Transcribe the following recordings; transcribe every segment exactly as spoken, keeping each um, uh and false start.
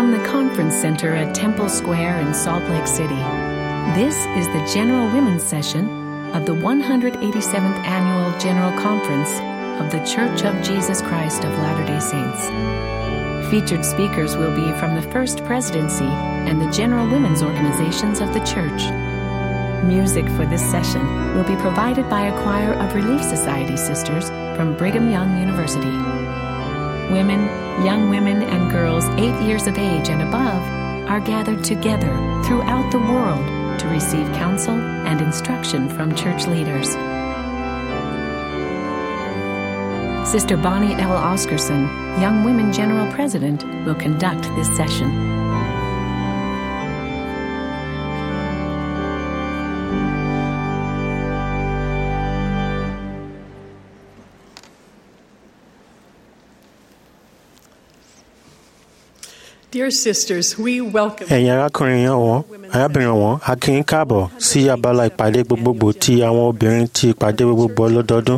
From the Conference Center at Temple Square in Salt Lake City, this is the General Women's Session of the one hundred eighty-seventh Annual General Conference of The Church of Jesus Christ of Latter-day Saints. Featured speakers will be from the First Presidency and the General Women's Organizations of the Church. Music for this session will be provided by a choir of Relief Society sisters from Brigham Young University. Women, young women, and girls eight years of age and above are gathered together throughout the world to receive counsel and instruction from church leaders. Sister Bonnie L. Oscarson, Young Women General President, will conduct this session. Dear sisters, we welcome ẹ̀yin arákùnrin wọn arábìnrin wọn a kí yín káàbọ̀ sí abala ìpàdé gbogbogbò ti àwọn obìnrin ti ìpàdé gbogbogbò ọlọ́dọọdún.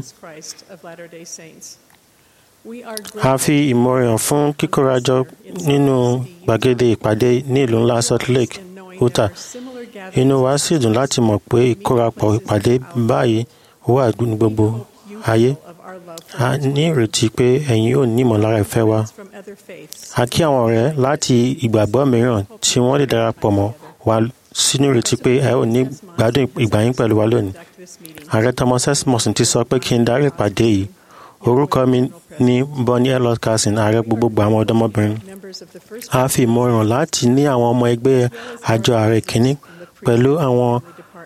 A fi ìmoore hàn fún kíkórajọ nínú gbàgede ìpàdé ní ìlú ńlá Salt Lake, Utah. Inú wa sì dùn láti mọ̀ pé ìkórapọ̀ ìpàdé báyìí wà ní gbogbo ayé. A ní ìrètí pé ẹ̀yin yóò ní ìmọ̀lára ìfẹ́ wa. A kí àwọn ọ̀rẹ́ láti ìgbàgbọ́ mìíràn tí wọ́n lè darapọ̀ mọ́ wa sínú ìrètí pé ẹ ò ní gbádùn ìgbà yín pẹ̀lú wa lónìí. Ààrẹ Thomas Esmussen ti sọ pé kí n darí ìpàdé yìí. Orúkọ mi ni Bonnie L. Oscarson, ààrẹ gbogbogbò àwọn ọ̀dọ́mọbìnrin. A fi ìmoore hàn láti ní àwọn ọmọ ẹgbẹ́ àjọ ààrẹ kìíní pẹ̀lú àwọn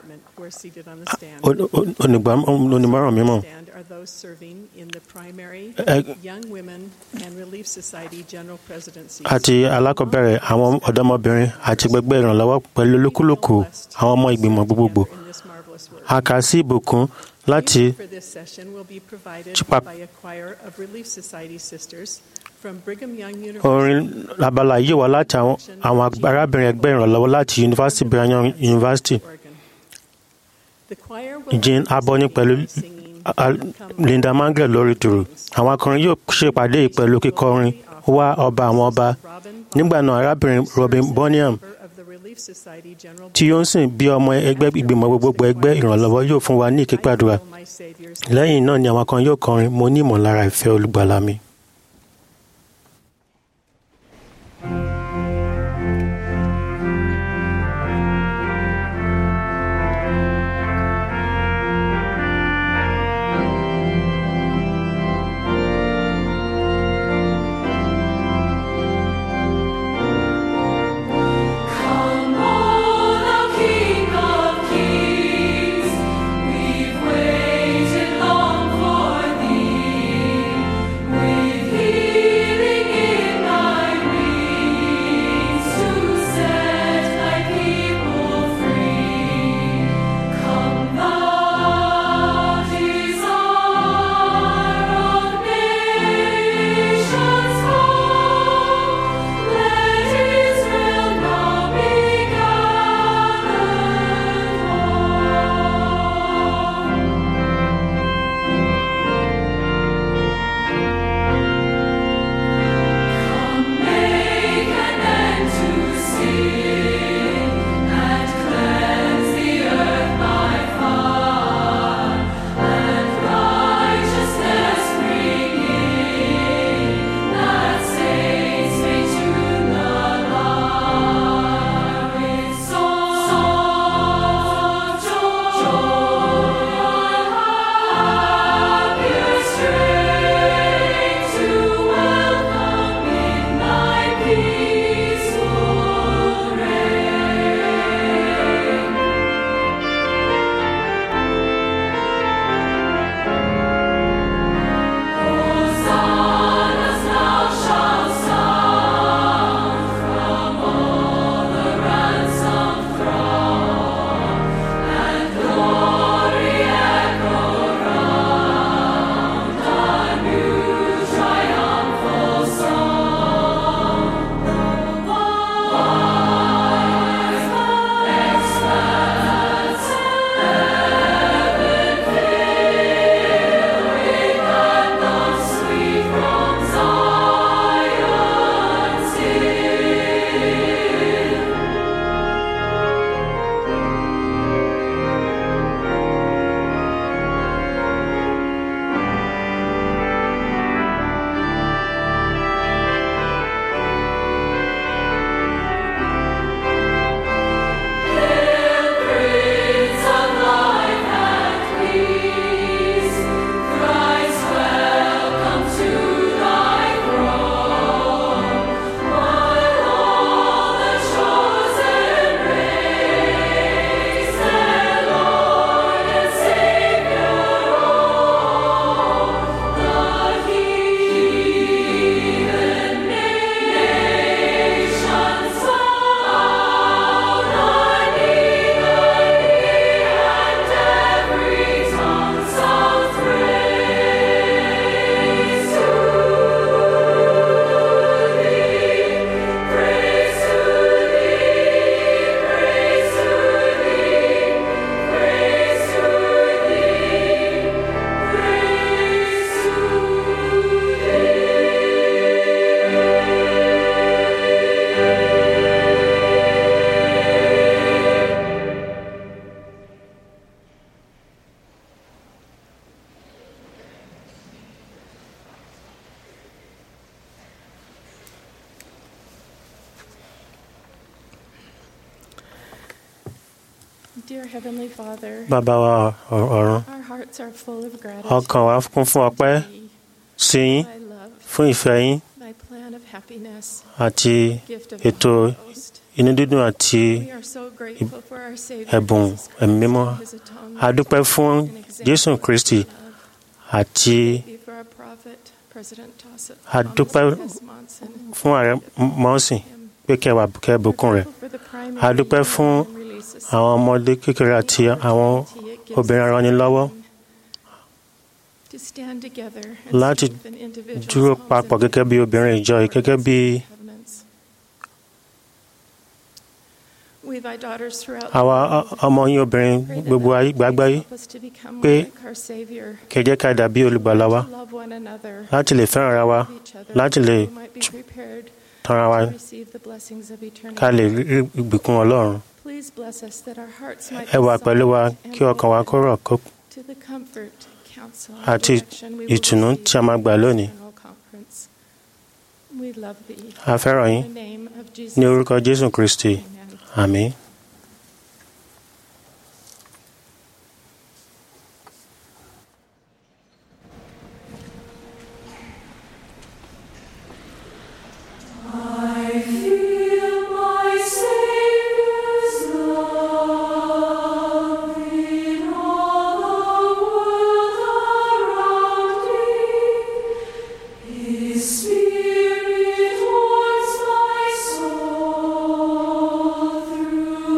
onímọ̀ràn mímọ́. Those serving in the primary, young women, and Relief Society General Presidencies. Àti alákọ̀ọ́bẹ̀rẹ̀ àwọn ọ̀dọ́mọbìnrin àti gbẹgbẹ́ ìrànlọ́wọ́ pẹ̀lú olúkúlùkù àwọn ọmọ ìgbìmọ̀ gbogbogbò. A kà sí ìbùkún láti orin abala yìí wá láti àwọn arábìnrin ẹgbẹ́ ìrànlọ́wọ́ láti University Brigham Young University. Jean Aboni pẹ̀lú Linda Mangle lórí dùrù. Àwọn akọrin yóò ṣèpàdé pẹ̀lú kíkọrin wá ọba àwọn ọba. Nígbà náà arábìnrin Robin Bonham tí yóò sìn bí ọmọ ẹgbẹ́ ìgbìmọ̀ gbogbogbò ẹgbẹ́ ìrànlọ́wọ́ yóò fún wa ní ìkégbàdúrà. Lẹ́yìn náà ni àwọn kan yóò kọrin mo ní ìmọ̀lára ìfẹ́ olùgbàlà mi. We Dear Heavenly Father, bàbá wa ọ̀run, our hearts are full of gratitude ọkàn wa kún fún ọpẹ́ sí yín thy love, fún ìfẹ́ yín thy plan of happiness, àti gift of ètò the Holy Ghost. inú dídùn àti We are so grateful for our Savior ẹ̀bùn Jesus Christ ẹ̀mí mímọ́. and his atonement. A dúpẹ́ fún An example Jésù of Kristi love. àti Thank you for our prophet, President Thomas A dúpẹ́ S. Monson. fún ààrẹ mọ́sìn pé kẹwàá kẹbùkún rẹ̀. A dúpẹ́ fún àwọn ọmọdé kékeré àti àwọn obìnrin aranilọ́wọ́ láti dúró papọ̀ gẹ́gẹ́ bí obìnrin ìjọ yìí, gẹ́gẹ́ bí àwa ọmọ yín obìnrin gbogbo àgbáyé pé kẹ́ jẹ́ ká dàbí olùgbàlà wa, láti lè fẹ́ràn ara wa, láti lè tanra wa, ká lè rí ìbùkún Ọlọ́run. Ẹ wà pẹ̀lú wa kí ọkàn wa kó rọ̀ kó àti ìtùnú tí a máa gbà lónìí. A fẹ́ràn yín ní orúkọ Jésù Kristi. Àmín. Spirit warms my soul through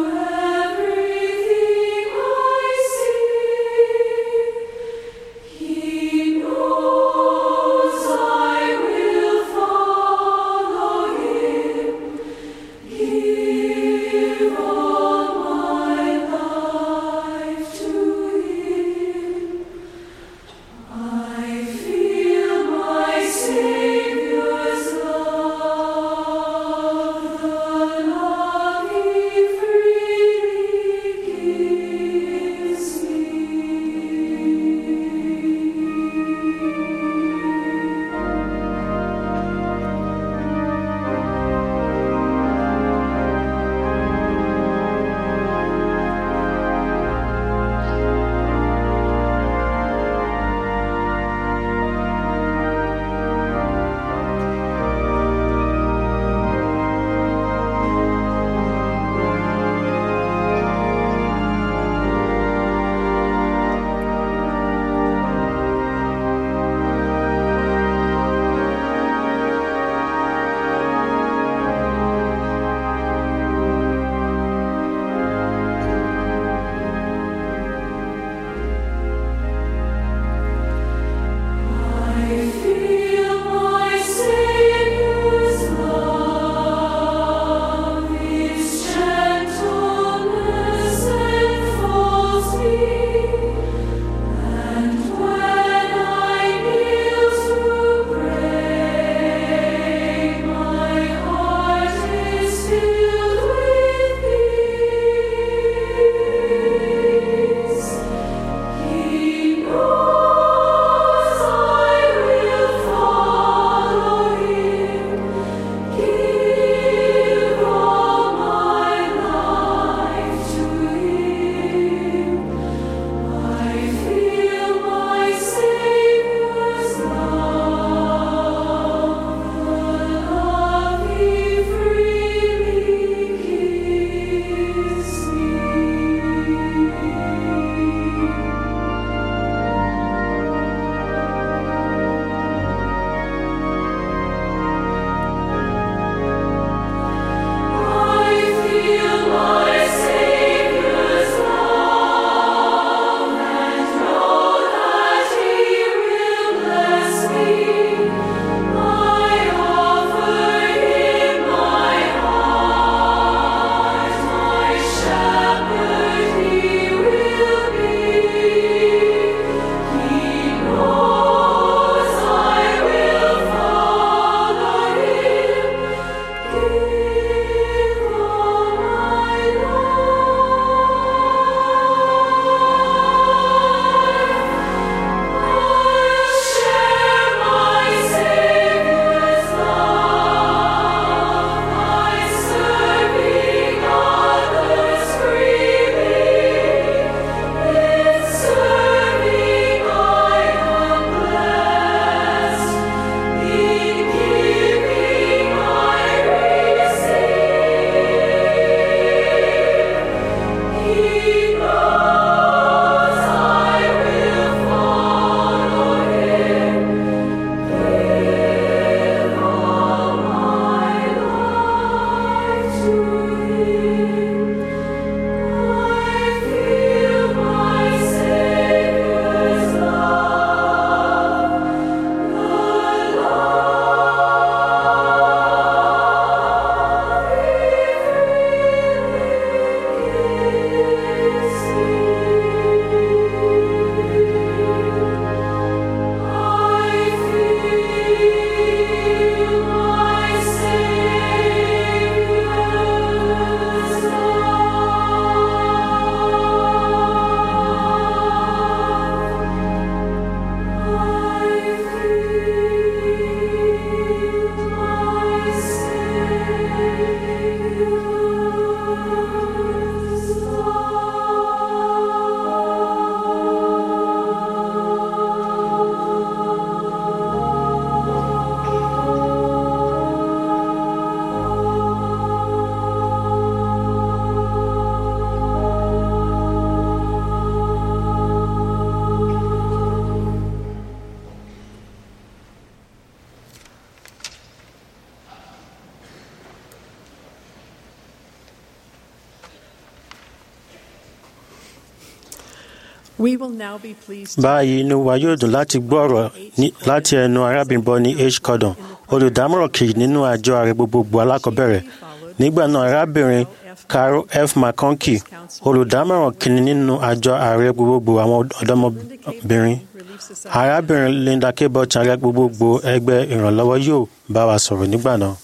We will now be pleased to Báyìí inú wa yóò dùn láti gbọ́ ọ̀rọ̀ ní- láti ẹnu arábìnrin Bonnie H. Cordon, olùdámọ̀ràn kejì nínú àjọ ààrẹ gbogbogbò alákọ̀ọ́bẹ̀rẹ̀. Nígbà náà arábìnrin Carol F. McConkie, olùdámọ̀ràn kìíní nínú àjọ ààrẹ gbogbogbò àwọn ọ̀dọ́mọbìnrin. Arábìnrin Linda K. Butch, ààrẹ gbogbogbò ẹgbẹ́ ìrànlọ́wọ́, yóò bá wa sọ̀rọ̀ nígbà náà.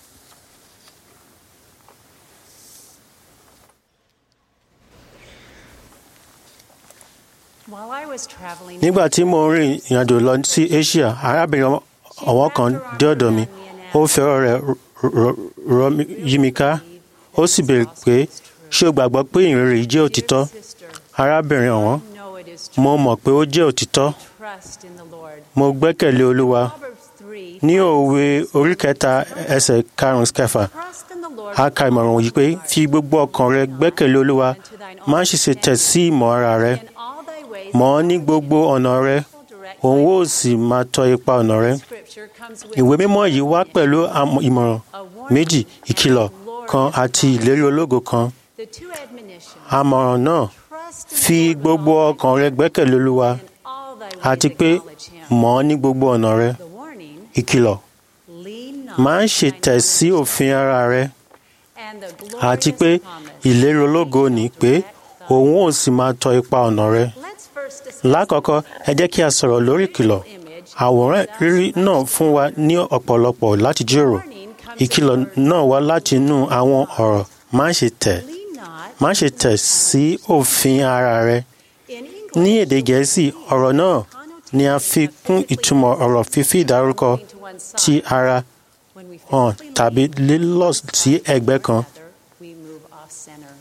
While I was traveling, Nígbà tí mo rìn ìrìnàjò lọ sí Asia, arábìnrin ọ̀wọ́n kan dé ọ̀dọ̀ mi. Ó fi ọ̀rọ̀ rẹ̀ rọ̀- rọ̀ mí- yí mi ká. Ó sì béèrè pé ṣé o gbàgbọ́ pé ìhìnrere yìí jẹ́ òtítọ́? Arábìnrin ọ̀wọ́n, I know it is true. mo mọ̀ pé ó jẹ́ òtítọ́. Trust in the Lord. Mo gbẹ́kẹ̀lé Olúwa. Proverbs three. Ní òwe orí kẹta ẹsẹ̀ karùn-ún kẹfà, Trust in the Lord. a ka ìmọ̀ràn wọ̀nyí pé fi gbogbo ọkàn rẹ gbẹ́kẹ̀lé Olúwa, má sì ṣe tẹ̀ sí ìmọ̀ ara rẹ. In all thy ways. Mọ̀ ọ́ ní gbogbo ọ̀nà rẹ, Direct òun ó sì máa tọ́ ipa ọ̀nà rẹ. Scripture comes with Ìwé mímọ́ yìí wá pẹ̀lú àmọ̀- ìmọ̀ràn méjì, ìkìlọ̀ kan àti ìlérí ológo kan. the two admonitions. Àmọ̀ràn náà, Trust in fi the Lord gbogbo ọkàn rẹ gbẹ́kẹ̀lé Olúwa, in all thy ways. àti pé Acknowledge him. mọ̀ ọ́ ní gbogbo ọ̀nà rẹ. The warning, Ìkìlọ̀, lean not má ṣe on thine tẹ̀ own sí òfin ara rẹ, and the àti glorious pé promise. ìlérí ológo ní pé òun ó sì máa tọ́ ipa ọ̀nà rẹ. Let's first discuss Lákọ̀ọ́kọ́, ẹ jẹ́ kí a sọ̀rọ̀ lórí ìkìlọ̀. image. Àwòrán rírí náà fún wa ní ọ̀pọ̀lọpọ̀ láti jíròrò. Warning comes Ìkìlọ̀ náà wá láti inú àwọn ọ̀rọ̀ má ṣe tẹ̀, lean not má ṣe tẹ̀ sí òfin ara rẹ. in English. Ní èdè Gẹ̀ẹ́sì, ọ̀rọ̀ náà ni a fi kún ìtumọ̀ ọ̀rọ̀ fífi ìdárúkọ to one side. ti ara When we hàn physically tàbí lílọ̀ sí ẹ̀gbẹ́ kan. together, we move off center.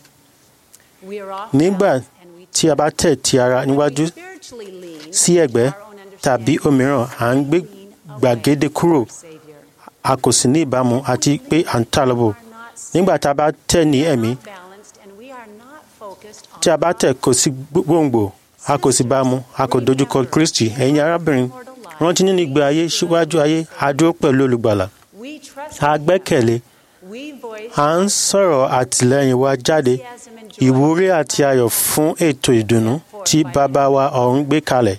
We are off Nígbà balance and we tí a bá tẹ̀ ti ara níwájú spiritually lean sí ẹ̀gbẹ́ our own tàbí understanding, òmíràn, à ń gbé gbàgede kúrò, Savior. a kò sì ní ìbámu àti pé à ń tà lọ́bọ̀. We are not Nígbà tá a bá tẹ̀ ní ẹ̀mí, balanced and we are not focused on tí a bá tẹ̀ kò sí gbòǹgbò, a kò sì bámu, a kò dojúkọ Kristi. Ẹ̀yin arábìnrin, rántí nínú ìgbé ayé síwájú ayé, a dúró pẹ̀lú olùgbàlà. we trust A in him. gbẹ́kẹ̀lé, We voice à ń sọ̀rọ̀ àtìlẹ́yìn wa jáde, enthusiasm and joy. ìwúrí àti ayọ̀ fún ètò ìdùnnú tí bàbá wa ọ̀run gbé kalẹ̀.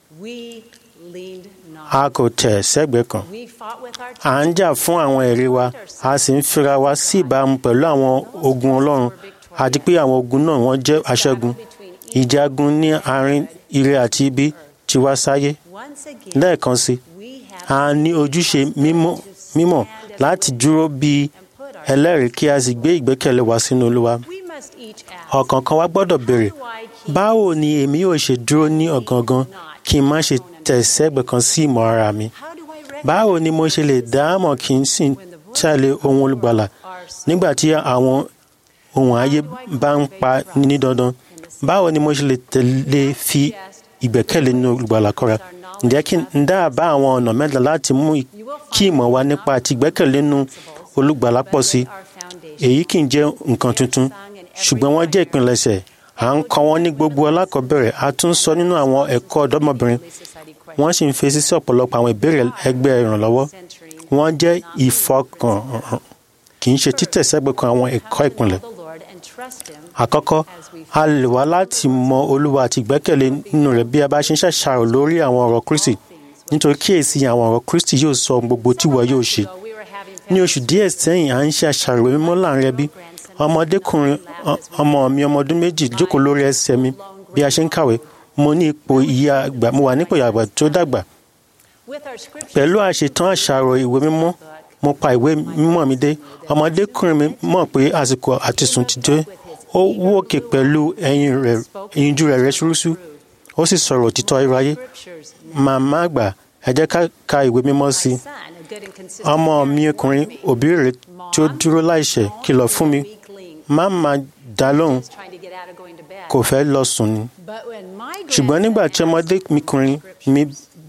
We leaned not. A kò tẹ̀ sẹ́gbẹ̀ẹ́ kan. We fought with our À ń jà fún àwọn ẹ̀rí wa, a sì ń fira wa sí ìbámu pẹ̀lú àwọn ogun Ọlọ́run, àti pé àwọn ogun náà wọ́n jẹ́ aṣẹ́gun. Ìjagun ní àárín ire àti ibi ti wá sáyé. once again. Lẹ́ẹ̀kan sí, We a have ní ojúṣe mímọ́ mímọ́ láti dúró bí ẹlẹ́rìí kí a sì gbé ìgbẹ́kẹ̀lé wa sínú Olúwa. we must each ask. Ọ̀kọ̀ọ̀kan wa gbọ́dọ̀ béèrè, How do I keep báwo ni èmi yóò ṣe dúró ní ọ̀gangan kí n má ṣe tẹ̀ sẹ́gbẹ̀ẹ́ kan sí ìmọ̀ ara mi? How do I recognize Báwo ni mo ṣe lè dáàmọ̀ kí n sì tẹ̀lé ohun olùgbàlà nígbà tí àwọn ohun ayé bá ń pa ní dandan? Báwo ni mo ṣe lè tẹ̀lé fi ìgbẹ́kẹ̀lé nínú olùgbàlà kọ́ra? Ǹjẹ́ kí n dáàbá àwọn ọ̀nà mẹ́ta láti mú kí ìmọ̀ wa nípa àti ìgbẹ́kẹ̀lé nínú olùgbàlà pọ̀ sí? our foundation? Èyí kì í jẹ́ nǹkan tuntun, ṣùgbọ́n wọ́n jẹ́ ìpilẹ̀ṣẹ̀. À ń kọ́ wọn ní gbogbo alákọ̀ọ́bẹ̀rẹ̀, a tún sọ nínú àwọn ẹ̀kọ́ ọ̀dọ́mọbìnrin. Society question. Wọ́n sì ń fèsì sí ọ̀pọ̀lọpọ̀ àwọn ìbéèrè ẹgbẹ́ ìrànlọ́wọ́. Centering Wọ́n jẹ́ ìfọkànhàn, kì í ṣe títẹ̀ sẹ́gbẹ̀ẹ́ kan àwọn ẹ̀kọ́ ìpìlẹ̀. the Lord and trust him Àkọ́kọ́, a lè wá láti mọ Olúwa àti ìgbẹ́kẹ̀lé nínú rẹ̀ bí a bá ṣe ń ṣàṣàrò lórí àwọn ọ̀rọ̀ Kristi. Nítorí kíyèsí àwọn ọ̀rọ̀ Kristi yóò sọ ohun gbogbo tí wọ́n yóò ṣe. So we were having Ní oṣù díẹ̀ sẹ́yìn, à ń ṣe àṣàrò ìwé mímọ́ láàrin ẹbí. Ọmọdékùnrin ọ- ọmọ mi ọmọ ọdún méjì jókòó lórí ẹsẹ̀ mi bí a ṣe ń kàwé. Mo ní ipò ìyá àgbà, mo wà nípò ìyá àgbà tó dàgbà. with our scripture Pẹ̀lú àṣetán àṣàrò ìwé mímọ́, mo pa ìwé mímọ́ mi dé. Ọmọdékùnrin mi mọ̀ pé àsìkò àti sùn ti dé. Ó wòkè pẹ̀lú ẹyin rẹ̀, ẹyinjú rẹ̀ rẹ́ṣúrúṣú. Ó sì sọ̀rọ̀ òtítọ́ iráyé. scriptures. Màmá àgbà, ẹ jẹ́ ká ka ìwé mímọ́ sí i. Son, a good and consistent Ọmọ mi ọkùnrin, òbí rẹ̀ tí ó dúró láìṣẹ̀ kìlọ̀ fún mi. weakling, Má máa dá lóhùn, just trying to get out of going to bed. kò fẹ́ lọ sùn ni. But when my Ṣùgbọ́n nígbà tí ọmọdékùnrin mi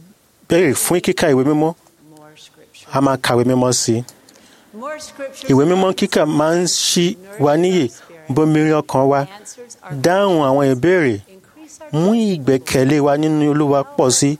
béèrè fún kíka ìwé mímọ́, more scripture, a máa kàwé mímọ́ sí i. more scriptures, Ìwé mímọ́ kíkà máa ń ṣí wa níyè, bomirin ọkàn wa, answers our dáhùn àwọn ìbéèrè, increase our mú ìgbẹ́kẹ̀lé wa nínú Olúwa pọ̀ sí,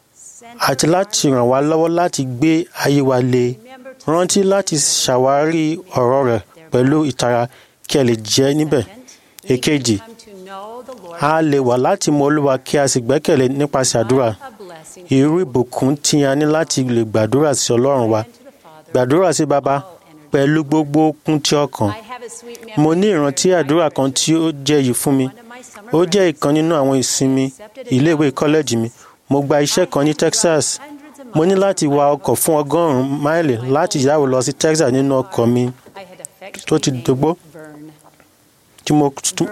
àti láti ràn wá lọ́wọ́ láti gbé ayé wa le. Rántí láti ṣàwárí ọ̀rọ̀ rẹ̀ pẹ̀lú ìtara kí ẹ lè jẹ́ níbẹ̀. Èkejì, a lè wà láti mọ Olúwa kí a sì gbẹ́kẹ̀lé nípasẹ̀ àdúrà. Irú ìbùkún tí a ní láti lè gbàdúrà sí Ọlọ́run wa. Gbàdúrà sí Baba pẹ̀lú gbogbo okun tí ọkàn. Mo ní ìrántí àdúrà kan tí ó jẹ́ yìí fún mi. Ó jẹ́ ìkan nínú àwọn ìsinmi iléèwé kọ́lẹ́jì mi. Mo gba iṣẹ́ kan ní Texas. Mo ní láti wa ọkọ̀ fún ọgọ́rùn-ún máìlì láti yáwó lọ sí Texas nínú ọkọ̀ mi tó ti dógbó. Tí mo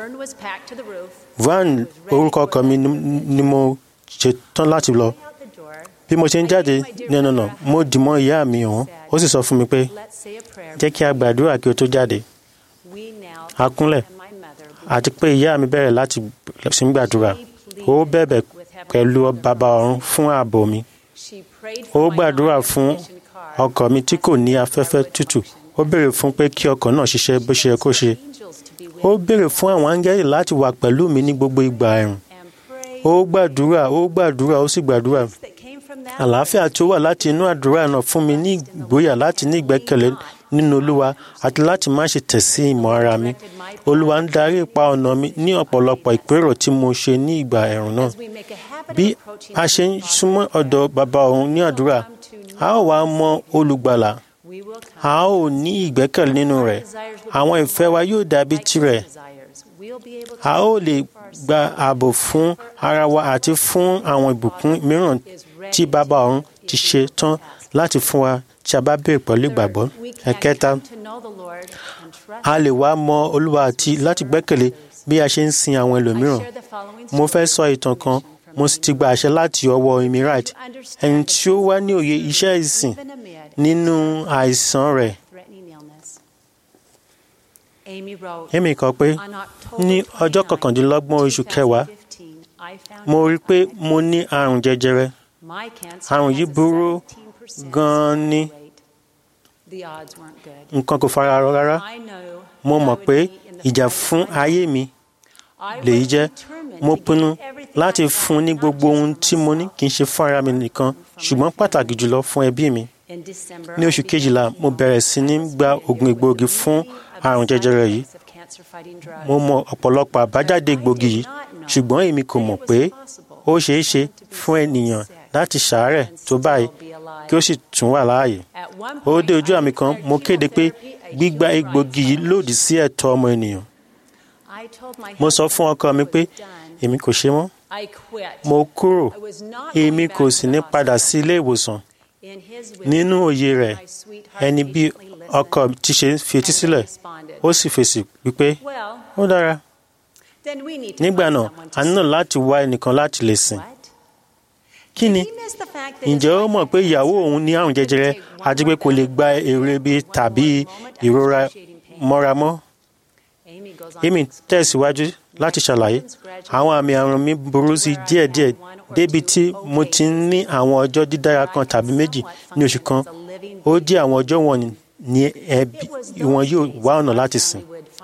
van orúkọ ọkọ̀ mi ni mo ṣe tán láti lọ. Bí mo ṣe ń jáde ní ọ̀nà náà, mo dì mọ́ ìyá mi ọ̀hún. Ó sì sọ fún mi pé, jẹ́ kí a gbàdúrà kí o tó jáde. A kúnlẹ̀, àti pé ìyá mi bẹ̀rẹ̀ láti sí ń gbàdúrà. Ó bẹ̀bẹ̀ pẹ̀lú Baba ọ̀run fún ààbò mi. Ó gbàdúrà fún ọkọ̀ mi tí kò ní afẹ́fẹ́ tútù. Ó béèrè fún pé kí ọkọ̀ náà ṣiṣẹ́ bó ṣe yẹ kó ṣe. Ó béèrè fún àwọn áńgẹ́lì láti wà pẹ̀lú mi ní gbogbo ìgbà ẹ̀rùn. Ó gbàdúrà, ó gbàdúrà, ó sì gbàdúrà. Àlàáfíà tí ó wà láti inú àdúrà náà fún mi ní ìgboyà láti ní ìgbẹ́kẹ̀lé nínú Olúwa àti láti má ṣe tẹ̀ sí ìmọ̀ ara mi. Olúwa ń darí ipa ọ̀nà mi ní ọ̀pọ̀lọpọ̀ ìpérò tí mo ṣe ní ìgbà ẹ̀rùn náà. Bí a ṣe ń súnmọ́ ọ̀dọ̀ Baba ọ̀run ní àdúrà, a ó wá mọ Olùgbàlà. A ó ní ìgbẹ́kẹ̀lé nínú rẹ̀. Àwọn ìfẹ́ wa yóò dàbí tirẹ̀. A ó lè gba ààbò fún ara wa àti fún àwọn ìbùkún mìíràn tí Baba ọ̀run ti ṣe tán láti fún wa tí a bá béèrè pẹ̀lú ìgbàgbọ́. Ẹ̀kẹta, a lè wá mọ Olúwa àti láti gbẹ́kẹ̀lé bí a ṣe ń sin àwọn ẹlòmíràn. Mo fẹ́ sọ ìtàn kan, mo sì ti gba àṣẹ láti ọwọ́ Amy Wright, ẹni tí ó wá ní òye iṣẹ́ ìsìn nínú àìsàn rẹ̀. Amy kọ pé, ní ọjọ́ kọkàndínlọ́gbọ̀n oṣù kẹwàá, mo rí pé mo ní àrùn jẹjẹrẹ. Àrùn yìí burú gan-an ni. Nǹkan kò fara rọ rárá. Mo mọ̀ pé ìjà fún ayé mi lèyí jẹ́. Mo pinnu láti fún ní gbogbo ohun tí mo ní, kì í ṣe fún ara mi nìkan, ṣùgbọ́n pàtàkì jùlọ fún ẹbí mi. Ní oṣù kejìlá, mo bẹ̀rẹ̀ sí ní gba oògùn egbòogi fún àrùn jẹjẹrẹ yìí. Mo mọ ọ̀pọ̀lọpọ̀ àbájáde egbòogi yìí, ṣùgbọ́n èmi kò mọ̀ pé ó ṣeé ṣe fún ènìyàn láti ṣàárẹ̀ tó báyìí kí ó sì tún wà láàyè. Ó dé ojú àmì kan, mo kéde pé gbígba egbòogi yìí lòdì sí ẹ̀tọ́ ọmọ ènìyàn. Mo sọ fún ọkọ mi pé èmi kò ṣe mọ́. Mo kúrò, èmi kò sì ní padà sí ilé ìwòsàn. Nínú òye rẹ̀, ẹni bí ọkọ ti ṣe fi etí sílẹ̀, ó sì fèsì wípé ó dára. Nígbà náà, a nílò láti wá ẹnìkan láti lè sìn. Kí ni? Ǹjẹ́ ó mọ̀ pé ìyàwó òun ní àrùn jẹjẹrẹ àti pé kò lè gba èrò ebi tàbí ìrora mọ́ra mọ́? Amy tẹ̀síwájú láti ṣàlàyé. Àwọn àmì àrùn mi burú sí díẹ̀díẹ̀ débi tí mo ti ń ní àwọn ọjọ́ dídára kan tàbí méjì ní oṣù kan. Ó jẹ́ àwọn ọjọ́ wọ̀nyí ni ẹbí wọn yóò wá ọ̀nà láti sìn.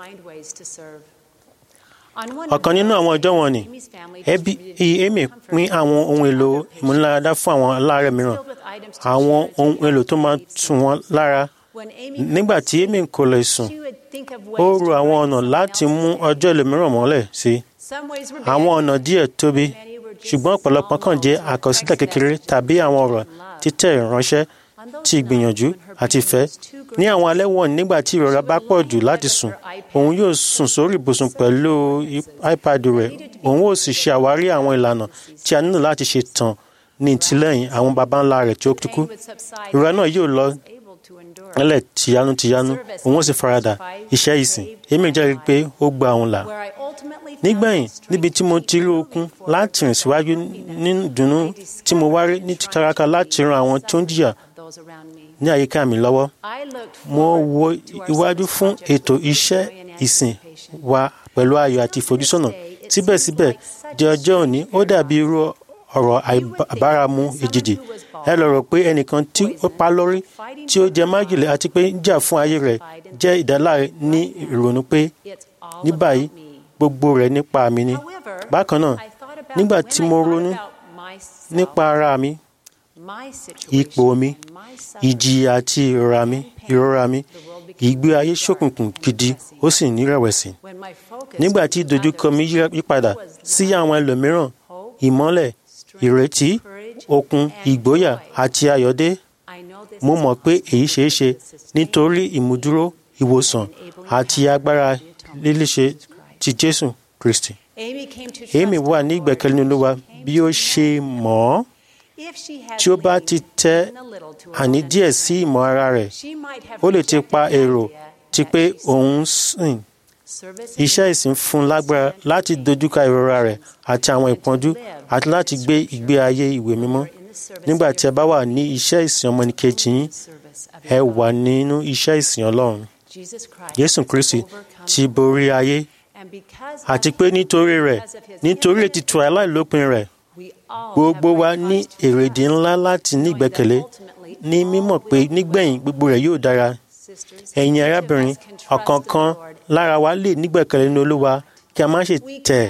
Ọ̀kan nínú àwọn ọjọ́ wọ̀nyí, ẹbí Amy pín àwọn ohun èlò ìmúniláradá fún àwọn aláàárẹ̀ mìíràn, àwọn ohun èlò tó máa tù wọ́n lára. Nígbà tí Amy kò lè sùn, ó ro àwọn ọ̀nà láti mú ọjọ́ ẹlòmíràn mọ́lẹ̀ sí. Àwọn ọ̀nà díẹ̀ tóbi, ṣùgbọ́n ọ̀pọ̀lọpọ̀ kan jẹ́ àkọsílẹ̀ kékeré tàbí àwọn ọ̀rọ̀ títẹ̀ ìránṣẹ́ ti ìgbìyànjú àti ìfẹ́. Ní àwọn alẹ́ wọ̀nyí, nígbà tí ìrora bá pọ̀ jù láti sùn, òun yóò sùn sórí ibùsùn pẹ̀lú iPad rẹ̀. Òun ó sì ṣe àwárí àwọn ìlànà tí a nílò láti ṣe tán ní ìtìlẹ́yìn àwọn baba ńlá rẹ̀ tí ó ti kú. Ìrora náà yóò lọ nílẹ̀ tìyanu tìyanu, òun ó sì faradà iṣẹ́ ìsìn. Èmi jẹ́rìí pé ó gba òun là. Nígbẹ̀yìn, níbi tí mo ti rí okun láti rìn síwájú nínú ìdùnnú tí mo wá rí ní títàràkà láti ran àwọn tó ń jìyà ní àyíká mi lọ́wọ́. Mo wo iwájú fún ètò iṣẹ́ ìsìn wa pẹ̀lú ayọ̀ àti ìfojúsọ́nà. Síbẹ̀síbẹ̀, di ọjọ́ òní, ó dàbí irú ọ̀rọ̀ àbáramu èjìjì. Ẹ lọ rò pé ẹnìkan tí ó pa lórí, tí ó jẹ májèlé àti pé ń jà fún ayé rẹ̀ jẹ́ ìdáláre ní ìrònú pé ní báyìí gbogbo rẹ̀ nípa mi ni. Bákan náà, nígbà tí mo ronú nípa ara mi, ipò mi, ìjìyà àti ìrora mi, ìrora mi, ìgbé ayé ṣókùnkùn gidi ó sì ní ìrẹ̀wẹ̀sì. Nígbà tí ìdojúkọ mi yípadà sí àwọn ẹlòmíràn, ìmọ́lẹ̀, ìrètí, okun, ìgboyà àti ayọ̀ dé. Mo mọ̀ pé èyí ṣeé ṣe nítorí ìmúdúró, ìwòsàn àti agbára líléṣe ti Jésù Kristi. Amy wà ní ìgbẹ́kẹ̀lé nínú Olúwa bí ó ṣe mọ̀ ọ́. Tí ó bá ti tẹ àní díẹ̀ sí ìmọ̀ ara rẹ̀, ó lè ti pa èrò ti pé òun sìn. Iṣẹ́ ìsìn fún lágbára láti dojúkọ ìrora rẹ̀ àti àwọn ìpọ́njú àti láti gbé ìgbé ayé ìwé mímọ́. Nígbà tí ẹ bá wà ní iṣẹ́ ìsìn ọmọnìkejì yín, ẹ wà nínú iṣẹ́ ìsìn Ọlọ́run. Jésù Kristi ti borí ayé, àti pé nítorí rẹ̀, nítorí ètùtù aláìlópin rẹ̀, gbogbo wa ní èrèdí ńlá láti ní ìgbẹ́kẹ̀lé ní mímọ̀ pé nígbẹ̀yìn gbogbo rẹ̀ yóò dára. Ẹ̀yin arábìnrin, ọ̀kọ̀ọ̀kan lára wa lè nígbẹ́kẹ̀lé nínú Olúwa kí a má ṣe tẹ̀.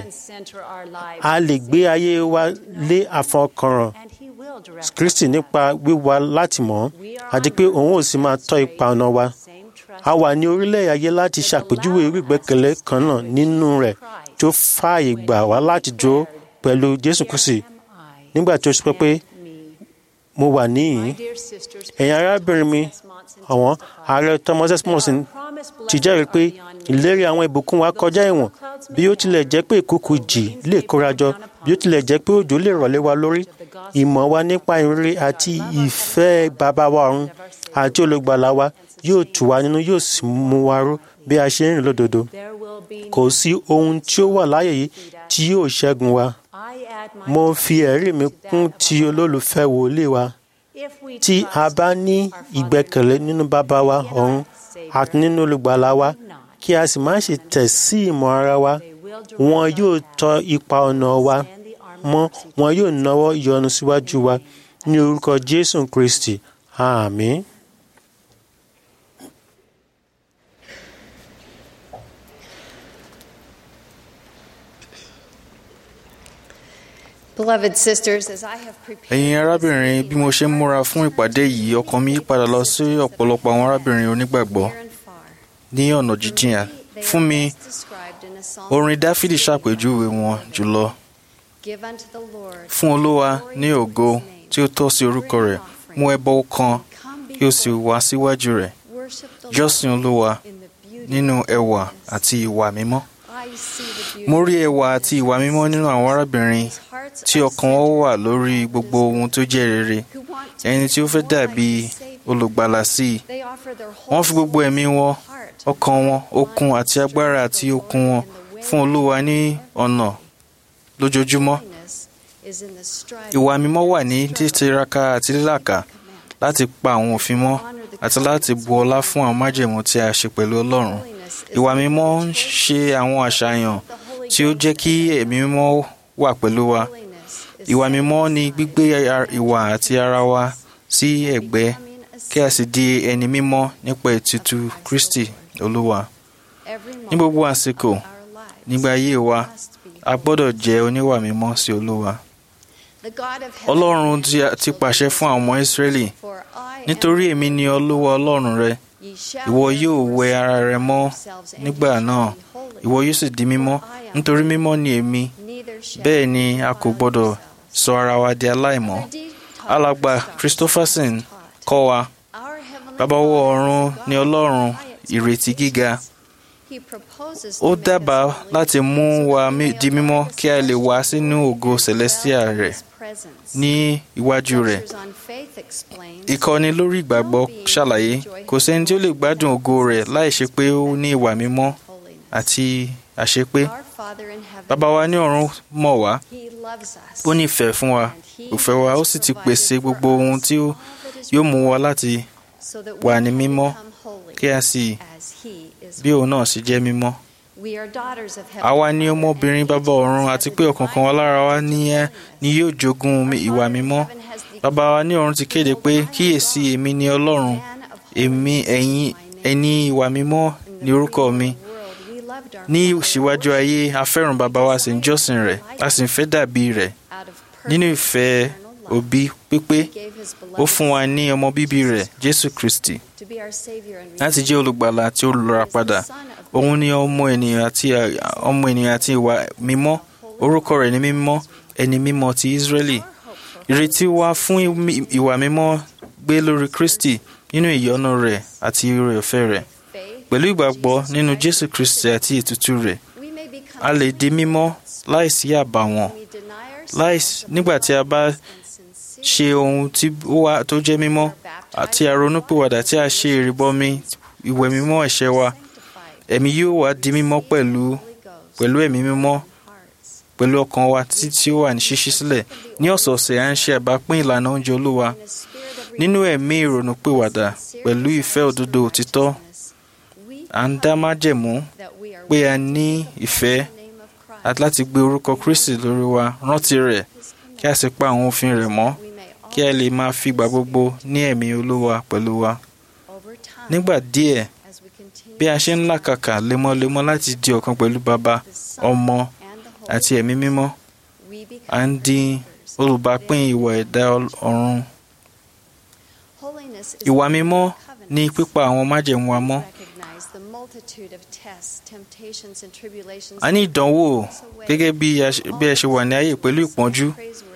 A lè gbé ayé wa lé àfọkànràn Kristi nípa wíwá láti mọ̀, àti pé òun ò sì máa tọ́ ipa ọ̀nà wa. A wà ní orílẹ̀ ayé láti ṣàpèjúwe irú ìgbẹ́kẹ̀lé kan náà nínú rẹ̀ tó fààyè gbà wá láti dúró pẹ̀lú Jésù Kristi. Nígbà tí ó sọ pé mo wà níhìn-ín, ẹ̀yin arábìnrin mi ọ̀wọ́n, Ààrẹ Thomas S. Monson ti jẹ́rìí pé ìlérí àwọn ìbùkún wa kọjá ìwọ̀n. Bí ó tilẹ̀ jẹ́ pé ìkùukù ìjì lè kórajọ, bí ó tilẹ̀ jẹ́ pé òjò lè rọ̀ lé wa lórí, ìmọ̀ wa nípa ìrere àti ìfẹ́ Baba wa ọ̀run àti Olùgbàlà wa yóò tù wá nínú, yóò sì mú wa ró bí a ṣe ń rìn lódodo. Kò sí ohun tí ó wà láyé yìí tí yóò ṣẹ́gun wa. Mo fi ẹ̀rí mi kún ti olólùfẹ́ wòlíì wa. Tí a bá ní ìgbẹ́kẹ̀lé nínú Baba wa ọ̀run àti nínú Olùgbàlà wa, kí a sì má ṣe tẹ̀ sí ìmọ̀ ara wa, wọn yóò tọ ipa ọ̀nà wa mọ́, wọn yóò nawọ́ ìyọ́nú síwájú wa ní orúkọ Jésù Kristi. Àmín. Ẹ̀yin arábìnrin, bí mo ṣe ń múra fún ìpàdé yìí, ọkàn mi yípadà lọ sí ọ̀pọ̀lọpọ̀ àwọn arábìnrin onígbàgbọ́ ní ọ̀nà jíjìn. Fún mi, orin Dáfídì ṣàpèjúwe wọn jùlọ. Fún Olúwa ní ògo tí ó tọ́ sí orúkọ rẹ̀, mú ẹbọ kan kí o sì wá síwájú rẹ̀. Jọ́sìn Olúwa nínú ẹwà àti ìwà mímọ́. Mo rí ẹwà àti ìwà mímọ́ nínú àwọn arábìnrin tí ọkàn wọn wà lórí gbogbo ohun tó jẹ́ rere, ẹni tí ó fẹ́ dàbí Olùgbàlà sí i. Wọ́n fi gbogbo ẹ̀mí wọn, ọkàn wọn, okun àti agbára àti okun wọn fún Olúwa ní ọ̀nà lójoojúmọ́. Ìwà mímọ́ wà ní títiraka àti lílàkà láti pa àwọn òfin mọ́ àti láti bu ọlá fún àwọn májẹ̀mú tí a ṣe pẹ̀lú Ọlọ́run. Ìwà mímọ́ ń ṣe àwọn àṣàyàn tí ó jẹ́ kí ẹ̀mí mímọ́ wà pẹ̀lú wa. Ìwà mímọ́ ni gbígbé ìwà àti ara wa sí ẹ̀gbẹ́ kí a sì di ẹni mímọ́ nípa ètùtù Kristi Olúwa. Ní gbogbo àsìkò nígbà ayé wa, a gbọ́dọ̀ jẹ́ oníwà mímọ́ sí Olúwa. Ọlọ́run ti pàṣẹ fún àwọn ọmọ Ísírẹ́lì, nítorí èmi ni Olúwa Ọlọ́run rẹ, ìwọ yóò wẹ ara rẹ mọ́ nígbà náà, ìwọ yóò sì di mímọ́, nítorí mímọ́ ni èmi. Bẹ́ẹ̀ ni a kò gbọ́dọ̀ sọ ara wa di aláìmọ́. Alàgbà Christopherson kọ́ wa, Baba wa ọ̀run ni Ọlọ́run ìrètí gíga. Ó dábàá láti mú wa di mímọ́ kí a lè wá sínú ògo celestial rẹ̀ ní iwájú rẹ̀. Ìkọ́ni lórí ìgbàgbọ́ ṣàlàyé, kò sẹ́ni tí ó lè gbádùn ògo rẹ̀ láì ṣe pé ó ní ìwà mímọ́ àti àṣepé. Baba wa ní ọ̀run mọ̀ wá, ó nífẹ̀ẹ́ fún wa, òfẹ́ wa, ó sì ti pèsè gbogbo ohun tí yóò mú wa láti wà ní mímọ́ kí a sì bí òun náà sì jẹ́ mímọ́. Àwa ni ọmọbìnrin Baba ọ̀run, àti pé ọ̀kọ̀ọ̀kan wa lára wa ni yóò jogún ìwà mímọ́. Baba wa ní ọ̀run ti kéde pé, kíyèsí, èmi ni Ọlọ́run, èmi ẹ̀yin ẹni ìwà mímọ́ ni orúkọ mi. Ní ìṣíwájú ayé, a fẹ́ràn Baba wa, sì ń jọ́sìn rẹ̀, a sì ń fẹ́ dàbí rẹ̀. Nínú ìfẹ́ òbí pípé. Ó fún wa ní ọmọ bíbí rẹ̀, Jésù Kristi, láti jẹ́ olùgbàlà àti olùràpadà. Òun ni ọmọ ènìyàn àti ọmọ ènìyàn àti ìwà mímọ́. Orúkọ rẹ̀ ni mímọ́, ẹni mímọ́ ti Ísírẹ́lì. Ìrètí wa fún ìwà mímọ́ gbé lórí Kristi nínú ìyọ́nú rẹ̀ àti oore-ọ̀fẹ́ rẹ̀. Pẹ̀lú ìgbàgbọ́ nínú Jésù Kristi àti ètùtù rẹ̀, a lè di mímọ́ láìsí àbàwọ́n. Láìsí nígbà tí a bá ṣe ohun tí ó wà tó jẹ́ mímọ́ àti àronúpìwàdà tí a ṣe ìrìbọmi ìwẹ̀ mímọ́ ẹ̀ṣẹ̀ wa, ẹ̀mí yóò wá di mímọ́ pẹ̀lú pẹ̀lú ẹ̀mí mímọ́ pẹ̀lú ọkàn wa tí ó wà ní ṣíṣí sílẹ̀. Ní ọ̀sọ̀ọ̀sẹ̀ à ń ṣe àbápín ìlànà oúnjẹ Olúwa nínú ẹ̀mí ìrònúpìwàdà pẹ̀lú ìfẹ́ òdodo òtítọ́. À ń dá májẹ̀mú pé a ní ìfẹ́ àti láti gbé orúkọ Kristi lórí wa, rántí rẹ̀ kí a sì pa àwọn òfin rẹ̀ mọ́, kí a lè máa fi ìgbà gbogbo ní ẹ̀mí Olúwa pẹ̀lú wa. Nígbà díẹ̀, bí a ṣe ń làkàkà lemọ́lemọ́ láti di ọ̀kan pẹ̀lú Baba, Ọmọ àti Ẹ̀mí Mímọ́, à ń di olùbápín ìwà ẹ̀dá ọ̀run. Ìwà mímọ́ ní pípa àwọn májẹ̀mú wa mọ́. A ní ìdánwò gẹ́gẹ́ bí ẹ ṣe wà ní ayé pẹ̀lú ìpọ́njú.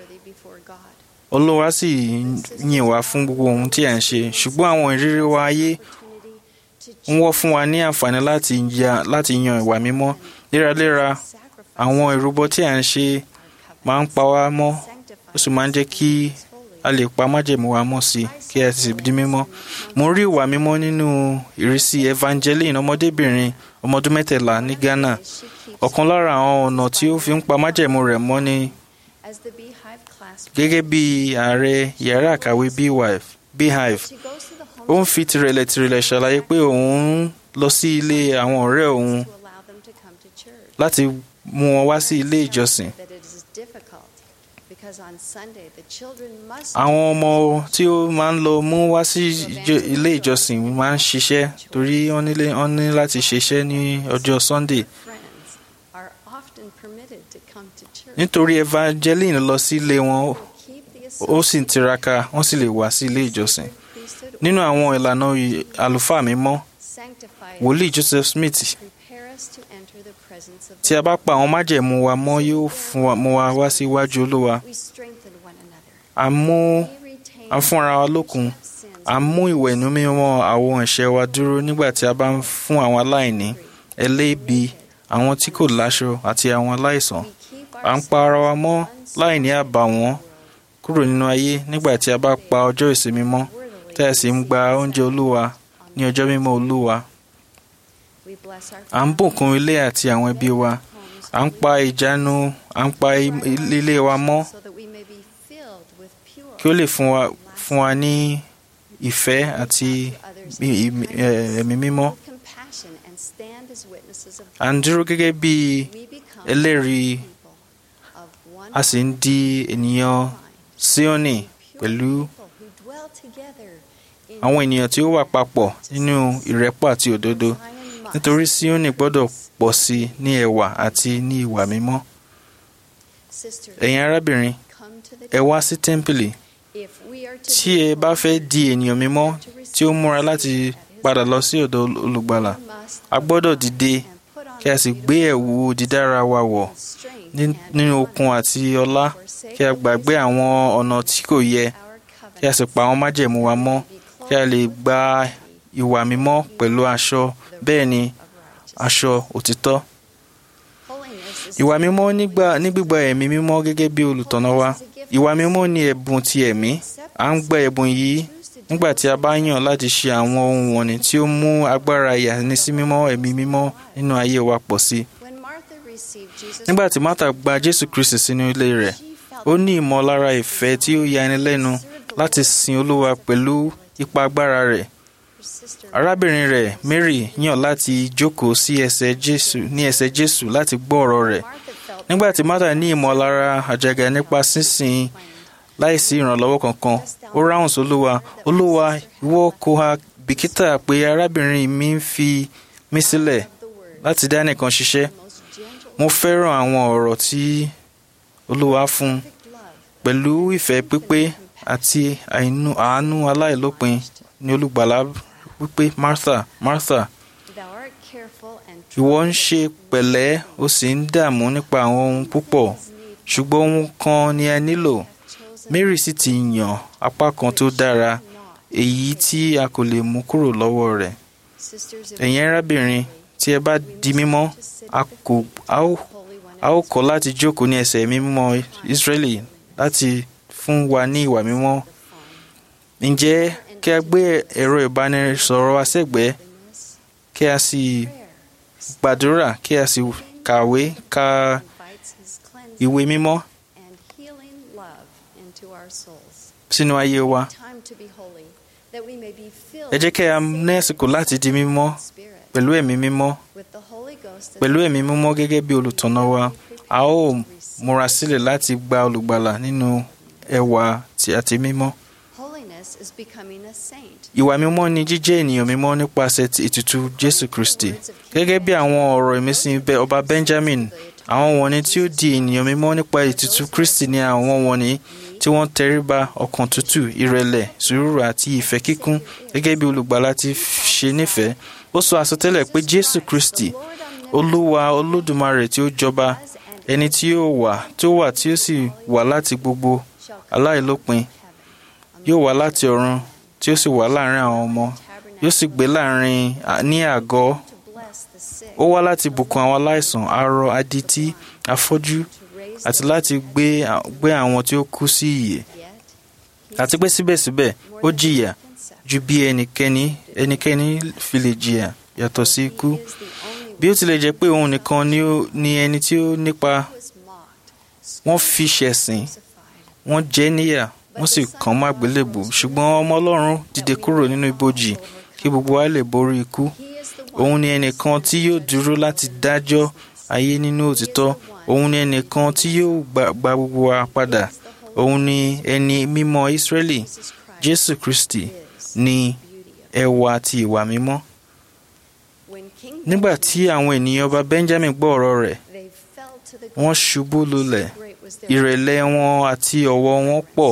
Olúwa sì yìn wá fún gbogbo ohun tí à ń ṣe, ṣùgbọ́n àwọn ìrírí wa ayé ń wọ́ fún wa ní àǹfààní láti yan ìwà mímọ́. Léraléra, àwọn ìrúbọ tí à ń ṣe máa ń pa wá mọ́, ó sì máa ń jẹ́ kí a lè pa májẹ̀mú wa mọ́ sí kí a sì di mímọ́. Mo rí ìwà mímọ́ nínú ìrísí Evangeline, ọmọdébìnrin ọmọ ọdún mẹ́tàlá ní Ghana. Ọ̀kan lára àwọn ọ̀nà tí ó fi ń pa májẹ̀mú rẹ̀ mọ́ ni gẹ́gẹ́ bí ààrẹ yàrá àkàwé Beehive. Ó ń fi tìrẹ̀lẹ̀-tìrẹ̀lẹ̀ ṣàlàyé pé òun ń lọ sí ilé àwọn ọ̀rẹ́ òun láti mú wọn wá sí ilé ìjọsìn. Àwọn ọmọ tí ó máa ń lọ mú wá sí ilé ìjọsìn máa ń ṣiṣẹ́ torí wọ́n ní láti ṣiṣẹ́ ní ọjọ́ Sunday. Nítorí Evangeline lọ sí ilé wọn, ó sì ń tiraka, wọ́n sì lè wá sí ilé ìjọsìn. Nínú àwọn ìlànà àlùfáà mímọ́, wòlíì Joseph Smith, tí a bá pa àwọn májẹ̀mú wa mọ́ yóò mú wa wá sí iwájú Olúwa. A mú a fúnra wa lókun. A mú ìwẹ̀ inú mímọ́ àwọn ẹ̀ṣẹ̀ wa dúró nígbà tí a bá ń fún àwọn aláìní, ẹlẹ́bi, àwọn tí kò láṣọ àti àwọn aláìsàn. À ń pa ara wa mọ́ láìní àbàwọ́n kúrò nínú ayé nígbà tí a bá pa ọjọ́ ìsinmi mọ́, tí a sì ń gba oúnjẹ Olúwa ní ọjọ́ mímọ́ Olúwa. À ń bùkún ilé àti àwọn ẹbí wa. À ń pa ìjánu, à ń pa ilé wa mọ́ kí ó lè fún wa fún wa ní ìfẹ́ àti ẹ̀mí mímọ́. À ń dúró gẹ́gẹ́ bí ẹlẹ́rìí, a sì ń di ènìyàn Síónì pẹ̀lú àwọn ènìyàn tí ó wà papọ̀ nínú ìrẹ́pọ̀ àti òdodo. Nítorí Síónì gbọ́dọ̀ pọ̀ sí ní ẹwà àti ní ìwà mímọ́. Ẹ̀yin arábìnrin, ẹ wá sí tẹ́ḿpìlì. Tí ẹ bá fẹ́ di ènìyàn mímọ́ tí ó múra láti padà lọ sí ọ̀dọ̀ olùgbàlà, a gbọ́dọ̀ dìde kí a sì gbé ẹ̀wù dídára wa wọ̀ nínú okun àti ọlá, kí a gbàgbé àwọn ọ̀nà tí kò yẹ, kí a sì pa àwọn májẹ̀mú wa mọ́, kí a lè gba ìwà mímọ́ pẹ̀lú aṣọ, bẹ́ẹ̀ ni aṣọ òtítọ́. Ìwà mímọ́ ní gbígba ẹ̀mí mímọ́ gẹ́gẹ́ bí olùtọ̀nà wa. Ìwà mímọ́ ni ẹ̀bùn ti ẹ̀mí. À ń gba ẹ̀bùn yìí nígbà tí a bá yàn láti ṣe àwọn ohun wọ̀nyí tí ó mú agbára ìyànísí mímọ́ ẹ̀mí mímọ́ nínú ayé wa pọ̀ sí. Nígbà tí Martha gba Jésù Kristi sínú ilé rẹ̀, ó ní ìmọ̀lára ìfẹ́ tí ó yani lẹ́nu láti sin Olúwa pẹ̀lú ipa agbára rẹ̀. Arábìnrin rẹ̀ Mary yàn láti jókòó sí ẹsẹ̀ Jésù ní ẹsẹ̀ Jésù láti gbọ́ ọ̀rọ̀ rẹ̀. Nígbà tí Martha ní ìmọ̀lára àjàgà nípa sísìn láìsí ìrànlọ́wọ́ kankan, ó ráhùn sí Olúwa, Olúwa, ìwọ kò ha bìkítà pé arábìnrin mi ń fi mí sílẹ̀ láti dá nìkan ṣiṣẹ́. Mo fẹ́ràn àwọn ọ̀rọ̀ tí Olúwa fún pẹ̀lú ìfẹ́ pípé àti àánú aláìlópin ni olùgbàlà wípé, Martha, Martha, ìwọ ń ṣe pẹ̀lẹ́ ó sì ń dààmú nípa àwọn ohun púpọ̀, ṣùgbọ́n ohun kan ni ẹ nílò. Mary sì ti yàn apá kan tó dára, èyí tí a kò lè mú kúrò lọ́wọ́ rẹ̀. Ẹ̀yin arábìnrin, tí ẹ bá di mímọ́, a kò a ó kọ́ láti jókòó ní ẹsẹ̀ mímọ́ Ísírẹ́lì láti fún wa ní ìwà mímọ́. Ǹjẹ́ kí a gbé ẹ̀rọ ìbánisọ̀rọ̀ wa sẹ́gbẹ̀ẹ́, kí a sì gbàdúrà, kí a sì kàwé ka ìwé mímọ́ sínú ayé wa. Ẹ jẹ́ kí a ní àsìkò láti di mímọ́ pẹ̀lú ẹ̀mí mímọ́. Pẹ̀lú ẹ̀mí mímọ́ gẹ́gẹ́ bí olùtọ̀nà wa, a ó múra sílẹ̀ láti gba olùgbàlà nínú ẹwà àti mímọ́. Ìwà mímọ́ ni jíjẹ́ ènìyàn mímọ́ nípasẹ̀ ètùtù Jésù Kristi. Gẹ́gẹ́ bí àwọn ọ̀rọ̀ ìmísí ọba Benjamin, àwọn wọ̀nyí tí ó di ènìyàn mímọ́ nípa ètùtù Kristi ni àwọn wọ̀nyí tí wọ́n tẹríba, ọkàn tútù, ìrẹ̀lẹ̀, sùúrù àti ìfẹ́ kíkún, gẹ́gẹ́ bí olùgbàlà ti ṣe nífẹ̀ẹ́. Ó sọ àsọtẹ́lẹ̀ pé Jésù Kristi, Olúwa Olódùmarè tí ó jọba, ẹni tí ó wà, tí ó wà tí ó sì wà láti gbogbo aláìlópin, yóò wá láti ọ̀run, tí ó sì wà láàrin àwọn ọmọ, yóò sì gbé láàrin ní àgọ́. Ó wá láti bùkún àwọn aláìsàn, arọ, adití, afọ́jú, àti láti gbé gbé àwọn tí ó kú sí ìyè. Àti pé síbẹ̀síbẹ̀ ó jìyà ju bí ẹnikẹ́ni ẹnikẹ́ni fi lè jìyà yàtọ̀ sí ikú. Bí ó tilẹ̀ jẹ́ pé òun nìkan ni ẹni tí ó nípa, wọ́n fi ṣẹ̀sín, wọ́n jẹ níyà, wọ́n sì kàn mọ́ àgbélébùú. Ṣùgbọ́n ọmọ Ọlọ́run dìde kúrò nínú ibojì kí gbogbo wa lè borí ikú. Òun ni ẹnìkan tí yóò dúró láti dájọ́ ayé nínú òtítọ́. Òun ni ẹnìkan tí yóò gba gbogbo wa padà. Òun ni ẹni mímọ́ Ísírẹ́lì. Jésù Kristi ni ẹwà àti ìwà mímọ́. Nígbà tí àwọn ènìyàn ọba Benjamin gbọ́ ọ̀rọ̀ rẹ̀, wọ́n ṣubú lulẹ̀. Ìrẹ̀lẹ̀ wọn àti ọ̀wọ̀ wọn pọ̀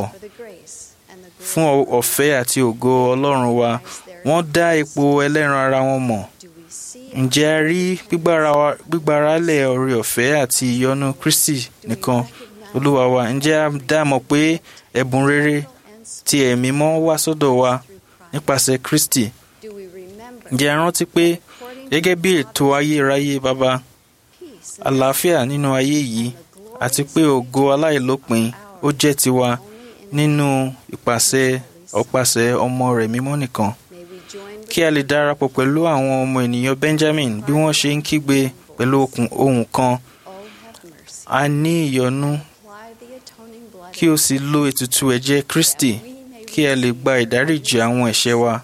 fún ọ̀fẹ́ àti ògo Ọlọ́run wa. Wọ́n dá ipò ẹlẹ́ran ara wọn mọ̀. Ǹjẹ́ a rí gbígbáralẹ̀ oore ọ̀fẹ́ àti ìyọ́nú Kristi nìkan Olúwa wa? Ǹjẹ́ a dá mọ̀ pé ẹ̀bùn rere ti ẹ̀mí mọ́ wá sọ́dọ̀ wa nípasẹ̀ Kristi? Ǹjẹ́ a rántí pé gẹ́gẹ́ bí ètò ayérayé Baba, àlàáfíà nínú ayé yìí àti pé ògo aláìlópin ó jẹ́ tiwa nínú ìpàṣẹ ọ̀pàṣẹ ọmọ rẹ̀ mímọ́ nìkan? Kí a lè darapọ̀ pẹ̀lú àwọn ọmọ ènìyàn Benjamin bí wọ́n ṣe ń kígbe pẹ̀lú ohùn kan, a ní ìyọ́nú, kí o sì lo ètùtù ẹ̀jẹ̀ Kristi kí a lè gba ìdáríjì àwọn ẹ̀ṣẹ̀ wa,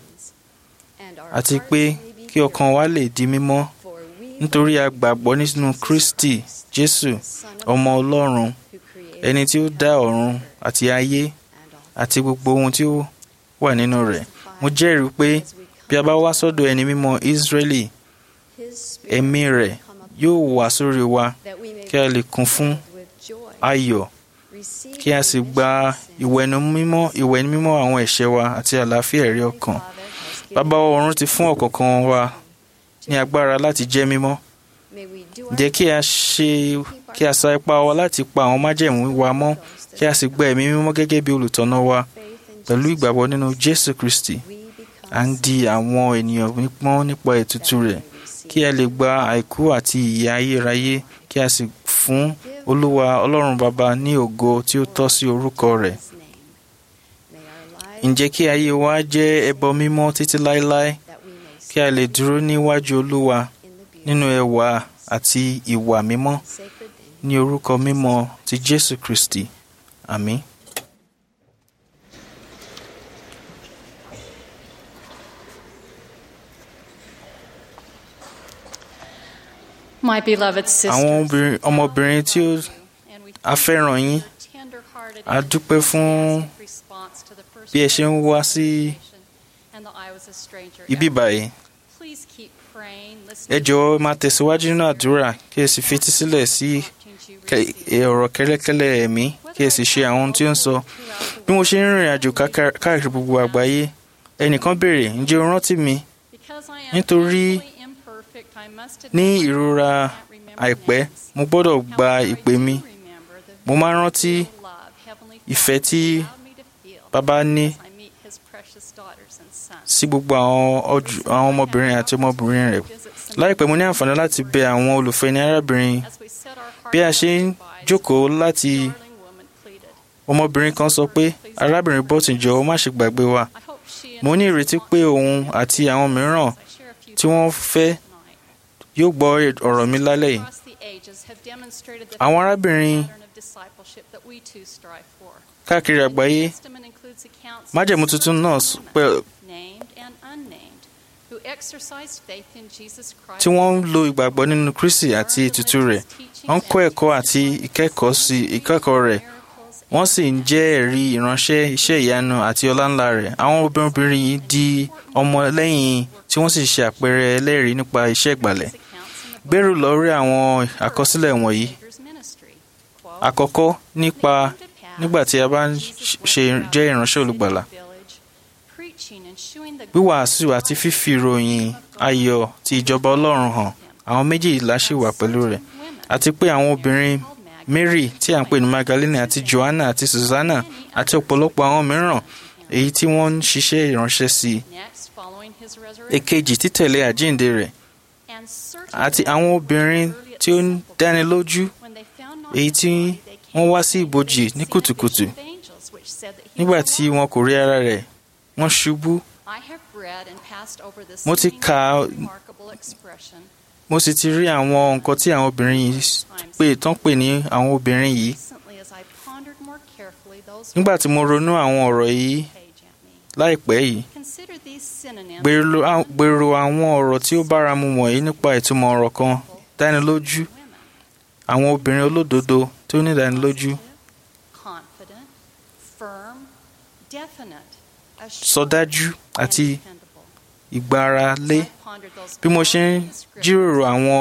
àti pé kí ọkàn wa lè di mímọ́ nítorí a gbàgbọ́ nínú Kristi Jésù, ọmọ Ọlọ́run, ẹni tí ó dá ọ̀run àti ayé àti gbogbo ohun tí ó wà nínú rẹ̀. Mo jẹ́rìí pé bí a bá wá sọ́dọ̀ ẹni mímọ́ Ísírẹ́lì, ẹ̀mí rẹ̀ yóò wá sórí wa kí a lè kún fún ayọ̀, kí a sì gba ìwẹ̀nùmọ́ ìwẹ̀nùmọ́ àwọn ẹ̀ṣẹ̀ wa àti àlàáfíà ẹ̀rí ọkàn. Bàbá ọ̀run ti fún ọ̀kọ̀ọ̀kan wa ní agbára láti jẹ́ mímọ́. Jẹ́ kí a ṣe kí a sa ipá wa láti pa àwọn májẹ̀mú wa mọ́, kí a sì gba ẹ̀mí mímọ́ gẹ́gẹ́ bí olùtọ̀nà wa. Pẹ̀lú ìgbàgbọ́ nínú Jésù Kristi, à ń di àwọn ènìyàn mímọ́ nípa ètùtù rẹ̀, kí a lè gba àìkú àti ìyè ayérayé, kí a sì fún Olúwa Ọlọ́run Baba ní ògo tí ó tọ́ sí orúkọ rẹ̀. Ǹjẹ́ kí ayé wa jẹ́ ẹbọ mímọ́ títí láéláé, kí a lè dúró níwájú Olúwa nínú ẹwà àti ìwà mímọ́, ní orúkọ mímọ́ ti Jésù Kristi. Àmín. My beloved sisters, àwọn ọmọbìnrin tí a fẹ́ràn yín, a dúpẹ́ fún bí ẹ ṣe ń wá sí ibi báyìí. Ẹ jọ̀ọ́ máa tẹ̀síwájú nínú àdúrà kí ẹ sì fetí sílẹ̀ sí ọ̀rọ̀ kẹ́lẹ́kẹ́lẹ́ ẹ̀mí kí ẹ sì ṣe àwọn ohun tí ó ń sọ. Bí mo ṣe ń rìnrìn àjò káàkiri gbogbo àgbáyé, ẹnìkan béèrè, ǹjẹ́ o rántí mi? Nítorí ní ìrora àìpẹ́, mo gbọ́dọ̀ gba ìpè mi. Mo máa ń rántí ìfẹ́ tí Baba ní sí gbogbo àwọn ọmọbìnrin àti ọmọbìnrin rẹ̀. Láìpẹ́ mo ní àǹfààní láti bẹ àwọn olùfẹ́ ní arábìnrin. Bí a ṣe ń jókòó láti ọmọbìnrin kan sọ pé, arábìnrin Burton, jọ̀ọ́ má ṣe gbàgbé wa. Mo ní ìrètí pé òun àti àwọn mìíràn tí wọ́n fẹ́ yóò gbọ́ ọ̀rọ̀ mi lálẹ́ yìí. Àwọn arábìnrin káàkiri àgbáyé, májẹ̀mú tuntun náà pẹ̀lú tí wọ́n ń lo ìgbàgbọ́ nínú Kristi àti ètùtù rẹ̀, wọ́n ń kọ́ ẹ̀kọ́ àti ìkẹ́kọ̀ọ́ sí ìkẹ́kọ̀ọ́ rẹ̀, wọ́n sì ń jẹ́ ẹ̀rí ìránṣẹ́ iṣẹ́ ìyanu àti ọláńlá rẹ̀. Àwọn obìnrin yìí di ọmọ lẹ́yìn tí wọ́n sì ṣe àpẹẹrẹ ẹlẹ́rìí nípa iṣẹ́ ìgbàlẹ̀. Gbèrú lórí àwọn àkọsílẹ̀ wọ̀nyí. Àkọ́kọ́, nípa nígbà tí a bá ń ṣe jẹ́ ìránṣẹ́ olùgbàlà, wíwàásù àti fífi ìròyìn ayọ̀ ti ìjọba Ọlọ́run hàn, àwọn méjèèjìlá ṣì wà pẹ̀lú rẹ̀, àti pé àwọn obìnrin Mary tí à ń pè ní Magdalene àti Joanna àti Susanna àti ọ̀pọ̀lọpọ̀ àwọn mìíràn èyí tí wọ́n ń ṣiṣẹ́ ìránṣẹ́ sí i. Èkejì, títẹ̀lé àjíǹde rẹ̀, àti àwọn obìnrin tí ó ń dáni lójú èyí tí wọ́n wá sí ibojì ní kùtùkùtù nígbà tí wọn kò rí ara rẹ̀, wọ́n ṣubú. Mo ti kà mo sì ti rí àwọn nǹkan tí àwọn obìnrin yìí pè tán pè ní àwọn obìnrin yìí. Nígbà tí mo ronú àwọn ọ̀rọ̀ yìí láìpẹ́ yìí, gbèrò àwọn ọ̀rọ̀ tí ó báramu wọ̀nyí nípa ìtumọ̀ ọ̀rọ̀ kan: dánilójú, àwọn obìnrin olódodo tí ó ní ìdánilójú, sọdájú àti ìgbáralé. Bí mo ṣe ń jíròrò àwọn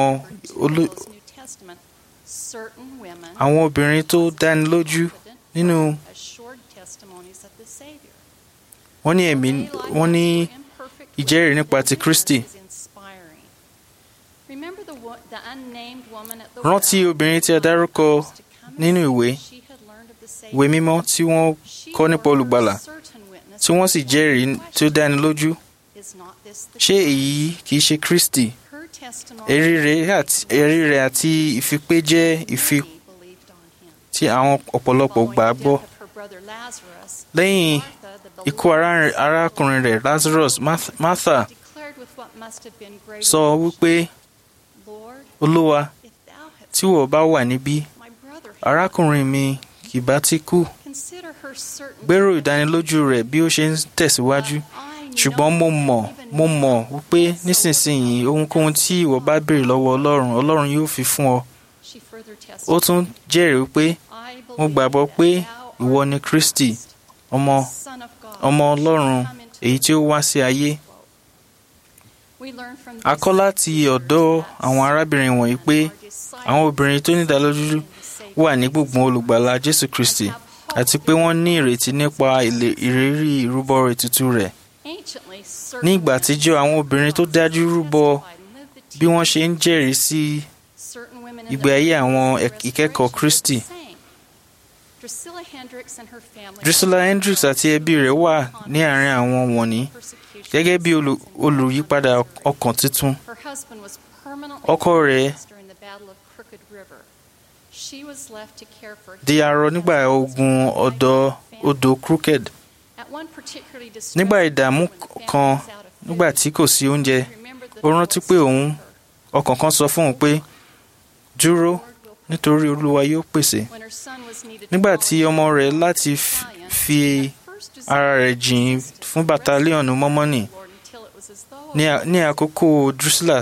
àwọn obìnrin tó dánilójú nínú wọ́n ní ẹ̀mí wọ́n ní ìjẹ́rìí nípa ti Kristi. Rántí obìnrin tí a dárúkọ nínú ìwé ìwé mímọ́ tí wọ́n kọ́ nípa olùgbàlà tí wọ́n sì jẹ́rìí tí ó dánilójú. Ṣé èyí kìí ṣe Kristi? Ẹ̀rí rẹ̀ àti ìfipé jẹ́ ìfi tí àwọn ọ̀pọ̀lọpọ̀ gbà gbọ́. Lẹ́yìn ikú arákùnrin rẹ̀ Lazarus, Martha sọ wípé, Olúwa, tí ìwọ bá wà níbí, arákùnrin mi kì bá ti kú. Gbèrò ìdánilójú rẹ̀ bí ó ṣe ń tẹ̀síwájú. Ṣùgbọ́n mo mọ̀ mo mọ̀ wípé nísinsìnyí ohunkóhun tí ìwọ bá béèrè lọ́wọ́ Ọlọ́run, Ọlọ́run yóò fi fún ọ. Ó tún jẹ́rìí wípé, mo gbàgbọ́ pé ìwọ ni Kristi, ọmọ ọmọ Ọlọ́run èyí tí ó wá sí ayé. A kọ́ láti ọ̀dọ̀ àwọn arábìnrin wọ̀nyí pé àwọn obìnrin tó ní ìdánilójú wà ní gbùngbùn olùgbàlà Jésù Kristi, àti pé wọ́n ní ìrètí nípa ìrírí ìrúbọ ètùtù rẹ̀. Ní ìgbà àtijọ́, àwọn obìnrin tó dájú rúbọ bí wọ́n ṣe ń jẹ́rìí sí ìgbé ayé àwọn ìkẹ́kọ̀ọ́ Kristi. Drusilla Hendricks àti ẹbí rẹ̀ wà ní àárín àwọn wọ̀nyí gẹ́gẹ́ bí olùyípadà ọkàn tuntun. Ọkọ rẹ̀ di arọ nígbà ogun odò Crooked. Nígbà ìdààmú kan, nígbà tí kò sí oúnjẹ, ó rántí pé òun ọkàn kan sọ fún òun pé, dúró, nítorí Olúwa yóò pèsè. Nígbà tí ọmọ rẹ̀ láti fi ara rẹ̀ jìn fún bàtálíọ̀nù Mọ́mọ́nì ní àkókò Drusilla,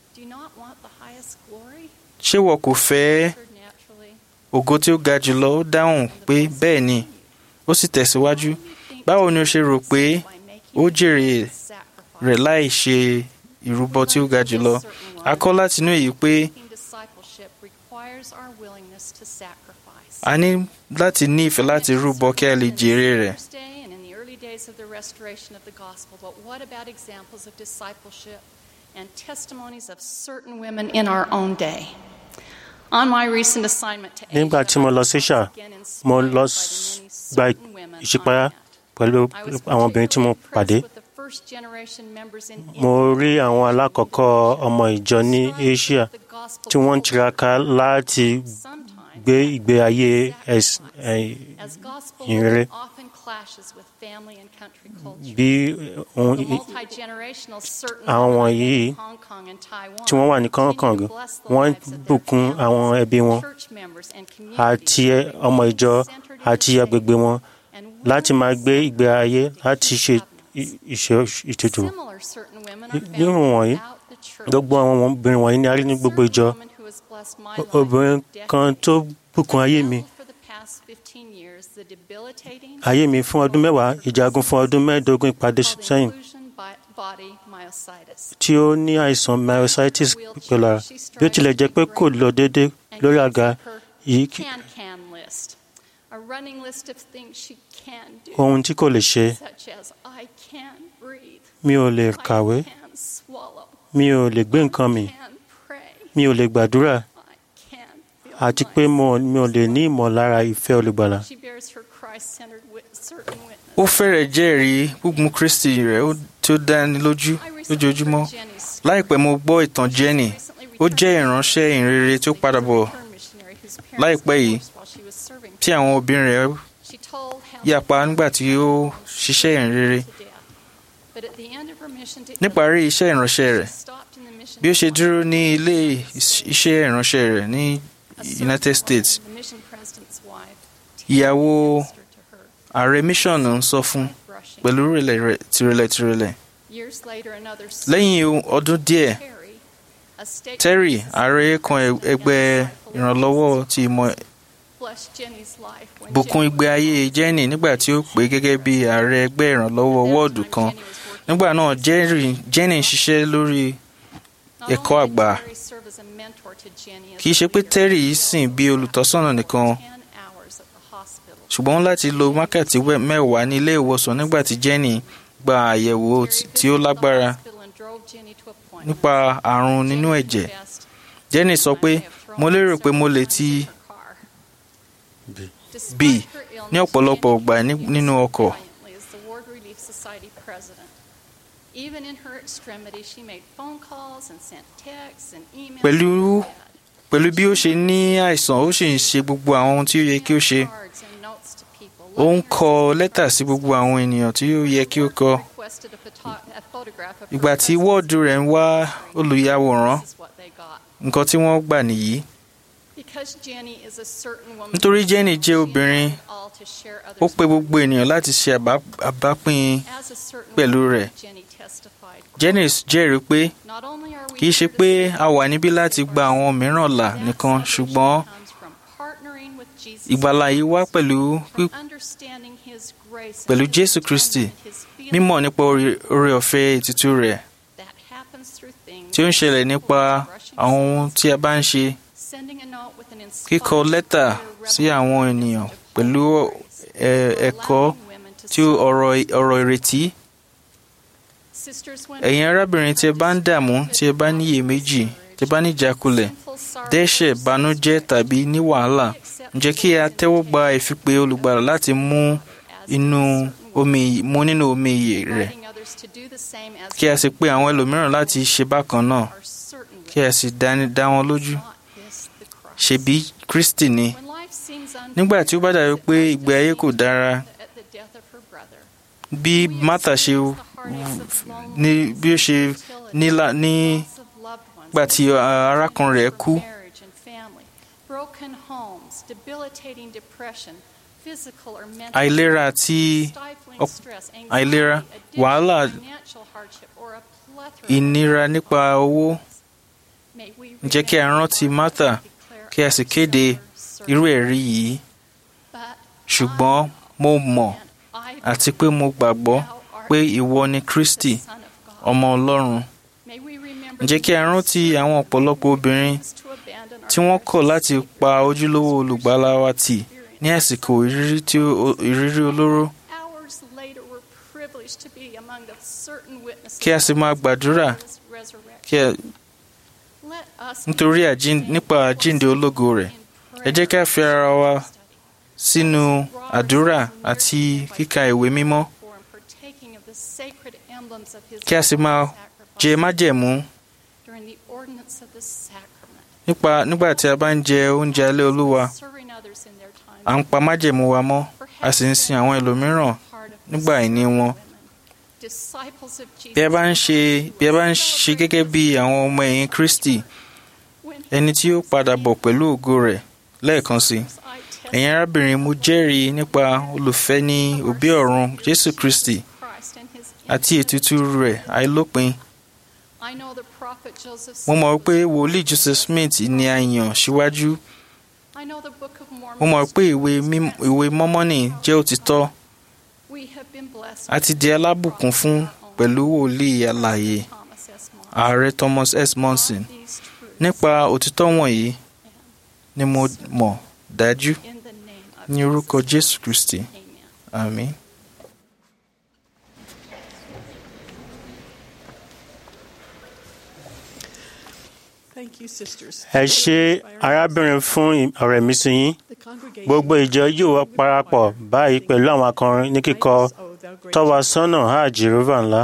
ṣé wọ́n kò fẹ́ ògo tí ó ga jùlọ? Ó dáhùn pé bẹ́ẹ̀ ni. Ó sì tẹ̀síwájú, báwo ni o ṣe rò pé ó jèrè rẹ̀ láì ṣe ìrúbọ tí ó ga jùlọ? A kọ́ láti inú èyí pé a ní láti ní ìfẹ́ láti rúbọ kí a lè jèrè rẹ̀. Of the restoration of the gospel, but what about examples of discipleship and testimonies of certain women in our own day? On my recent assignment to Asia, nígbà tí mo lọ sí ṣà mo lọ gba ìṣípayá pẹ̀lú àwọn obìnrin tí mo pàdé. Mo rí àwọn alákọ̀ọ́kọ́ ọmọ ìjọ ní Asia tí wọ́n ń tiraka láti gbé ìgbé ayé ìhìnrere bí àwọn wọ̀nyí tí wọ́n wà ní Hong wọ́n bùkún àwọn ẹbí wọn àti ọmọ ìjọ àti agbègbè wọn láti máa gbé ìgbé ayé láti ṣe ìṣètò. Nínú wọ̀nyí gbogbo àwọn obìnrin wọ̀nyí ni a rí ní gbogbo ìjọ. Obìnrin kan tó bùkún ayé mi ayé mi fún ọdún mẹ́wàá ìjagun fún ọdún mẹ́ẹ̀ẹ́dógún ìpàdé sẹ́yìn tí ó ní àìsàn myositis pẹ̀lú ara bí ó tilẹ̀ jẹ́ pé kò lọ déédé lórí àga yìí ohun tí kò lè ṣe mi ò lè kàwé mi ò lè gbé nǹkan mi mi ò lè gbàdúrà àti pé mi ò lè ní ìmọ̀lára ìfẹ́ olùgbàlà. Ó fẹ́rẹ̀ jẹ́rìí gbogbo Kristi rẹ̀ tí ó dáni lójú lójoojúmọ́. Láìpẹ́ mo gbọ́ ìtàn Jenny. Ó jẹ́ ìránṣẹ́ ìhìnrere tí ó padà bọ̀ láìpẹ́ yìí tí àwọn òbí rẹ̀ yapa nígbà tí ó ṣiṣẹ́ ìhìnrere. Níparí iṣẹ́ ìránṣẹ́ rẹ̀, bí ó ṣe dúró ní ilé iṣẹ́ ìránṣẹ́ rẹ̀ ní United States, ìyàwó ààrẹ mission ń sọ fún pẹ̀lú tìrẹ̀lẹ̀. Lẹ́yìn ọdún díẹ̀, Terry, ààrẹ kan ẹgbẹ́ ìrànlọ́wọ́ ti ìmọ̀ bùkún ìgbé ayé Jenny nígbà tí ó pè gẹ́gẹ́ bí ààrẹ ẹgbẹ́ ìrànlọ́wọ́ wọ́ọ̀dù kan. Nígbà náà, Jenny ń ṣiṣẹ́ lórí ẹ̀kọ́ àgbà. Kì í ṣe pé Terry yìí sìn bí olùtọ́sọ́nà nìkan, ṣùgbọ́n láti lo wákàtí mẹ́wàá ní ilé ìwòsàn nígbà tí Jenny gba àyẹ̀wò tí ó lágbára nípa àrùn nínú ẹ̀jẹ̀. Jenny sọ pé, mo lérò pé mo lè ti bì ní ọ̀pọ̀lọpọ̀ ìgbà nínú ọkọ̀. Pẹ̀lú pẹ̀lú bí ó ṣe ní àìsàn, ó sì ń ṣe gbogbo àwọn ohun tí ó yẹ kí ó ṣe. Ó ń kọ lẹ́tà sí gbogbo àwọn ènìyàn tí ó yẹ kí ó kọ. Ìgbà tí wọ́ọ̀dù rẹ̀ ń wá olùyàwòrán, nǹkan tí wọ́n gbà nìyí. Nítorí Jenny jẹ́ obìnrin, ó pe gbogbo ènìyàn láti ṣe àbápín pẹ̀lú rẹ̀. Jenny jẹ́rìí pé kì í ṣe pé a wà níbí láti gba àwọn mìíràn là nìkan, ṣùgbọ́n ìgbàlà yìí wá pẹ̀lú pẹ̀lú Jésù Kristi, mímọ̀ nípa oore ọ̀fẹ́ ètùtù rẹ̀ tí ó ń ṣẹlẹ̀ nípa àwọn ohun tí a bá ń ṣe. Kíkọ lẹ́tà sí àwọn ènìyàn pẹ̀lú ẹ̀kọ́ tí ọ̀rọ̀ ìrètí. Ẹ̀yin arábìnrin tí ẹ bá ń dààmú, tí ẹ bá ní iyèméjì, tí ẹ bá ní ìjákulẹ̀, dẹ́ṣẹ̀, banújẹ́ tàbí ní wàhálà, ǹjẹ́ kí a tẹ́wọ́ gba ìfipè olùgbàlà láti mú inú omi mú nínú omi ìyè rẹ̀, kí a sì pe àwọn ẹlòmíràn láti ṣe bákan náà, kí a sì dá wọn lójú. Ṣebí Kristi ni. Nígbà tí ó bá dàbí pé ìgbé ayé kò dára, bí Martha ṣe ní bí ó ṣe nílà nígbà tí arákùnrin rẹ̀ kú. Àìlera àti àìlera, wàhálà, ìnira nípa owó. Ǹjẹ́ kí a rántí Martha kí a sì kéde irú ẹ̀rí yìí. Ṣùgbọ́n mo mọ̀ àti pé mo gbàgbọ́ pé ìwọ ni Kristi, ọmọ Ọlọ́run. Ǹjẹ́ kí a rántí àwọn ọ̀pọ̀lọpọ̀ obìnrin tí wọ́n kọ̀ láti pa ojúlówó olùgbàlà wa tì ní àsìkò ìrírí tí ìrírí olóró. Kí a sì máa gbàdúrà kí a nítorí nípa àjíǹde ológo rẹ̀. Ẹ jẹ́ ká fi ara wa sínú àdúrà àti kíka ìwé mímọ́. Kí a sì máa jẹ májẹ̀mú nípa nígbà tí a bá ń jẹ oúnjẹ alẹ́ Olúwa. À ń pa májẹ̀mú wa mọ́, a sì ń sin àwọn ẹlòmíràn nígbà àìní wọn. Bí ẹ bá ń ṣe bí ẹ bá ń ṣe gẹ́gẹ́ bí àwọn ọmọ ẹ̀yìn Kristi, ẹni tí ó padà bọ̀ pẹ̀lú ògo rẹ̀ lẹ́ẹ̀kan sí. Ẹ̀yin arábìnrin, mo jẹ́rìí nípa olùfẹ́ ní òbí ọ̀run Jésù Kristi àti ètùtù rẹ̀ àìlópin. Mo mọ̀ pé wòlíì Joseph Smith ni a yàn síwájú. Mo mọ̀ pé ìwé Mọ́mọ́nì jẹ́ òtítọ́. A ti di alábùkún fún pẹ̀lú wòlíì alààyè Ààrẹ Thomas S. Monson. Nípa òtítọ́ wọ̀nyí ni mo mọ̀ dájú ní orúkọ Jésù Kristi. Àmín. Ẹ ṣé arábìnrin fún ọ̀rọ̀ ìmísí yín. Gbogbo ìjọ yóò wá parapọ̀ báyìí pẹ̀lú àwọn akọrin ní kíkọ tọ́ wa sọ́nà á Jèhófà ńlá.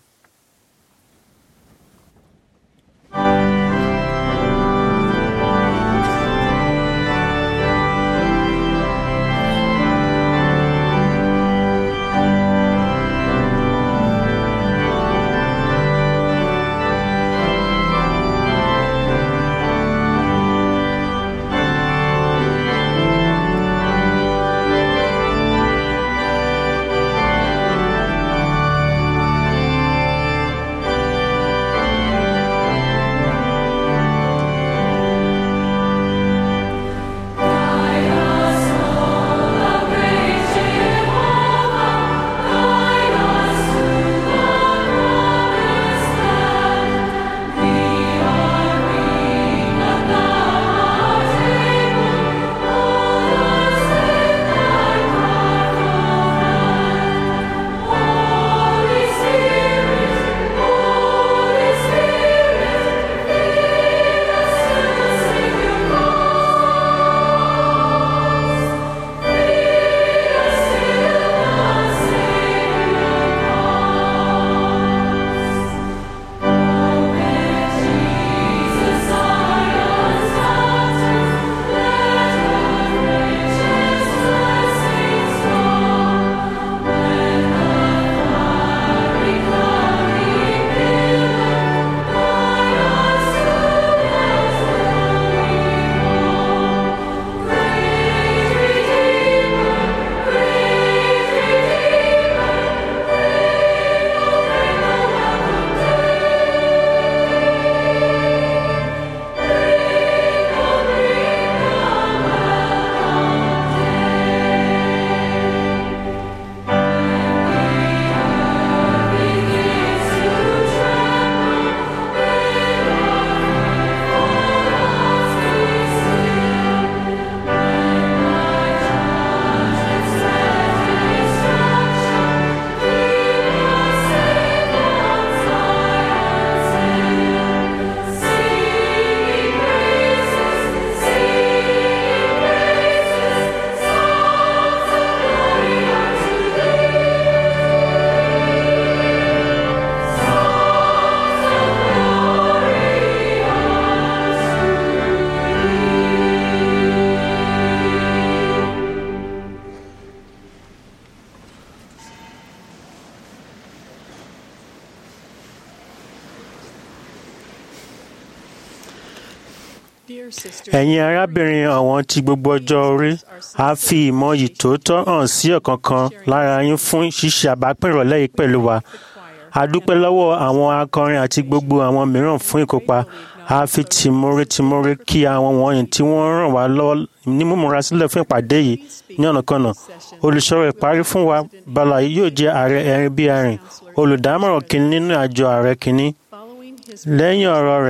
Ẹ̀yin arábìnrin ọ̀wọ́n ti gbogbo ọjọ́ orí, a fi ìmọ̀ yìí tòótọ́ hàn sí ọ̀kọ̀ọ̀kan lára yín fún ṣíṣe àbápín ìrọ̀lẹ́ yìí pẹ̀lú wa. A dúpẹ́ lọ́wọ́ àwọn akọrin àti gbogbo àwọn mìíràn fún ìkópa. A fi tìmóre tìmóre kí àwọn wọ̀nyí tí wọ́n ràn wá lọ́wọ́ ní mímúra sílẹ̀ fún ìpàdé yìí ní ọ̀nàkọnà. Olùsọ̀rọ̀ ìparí fún wa bala yìí yóò jẹ́ ààrẹ ẹ̀rin bí ẹ̀rin, olùdámọ̀ràn kìíní nínú àjọ ààrẹ kìíní. Lẹ́yìn ọ̀rọ̀ rẹ̀,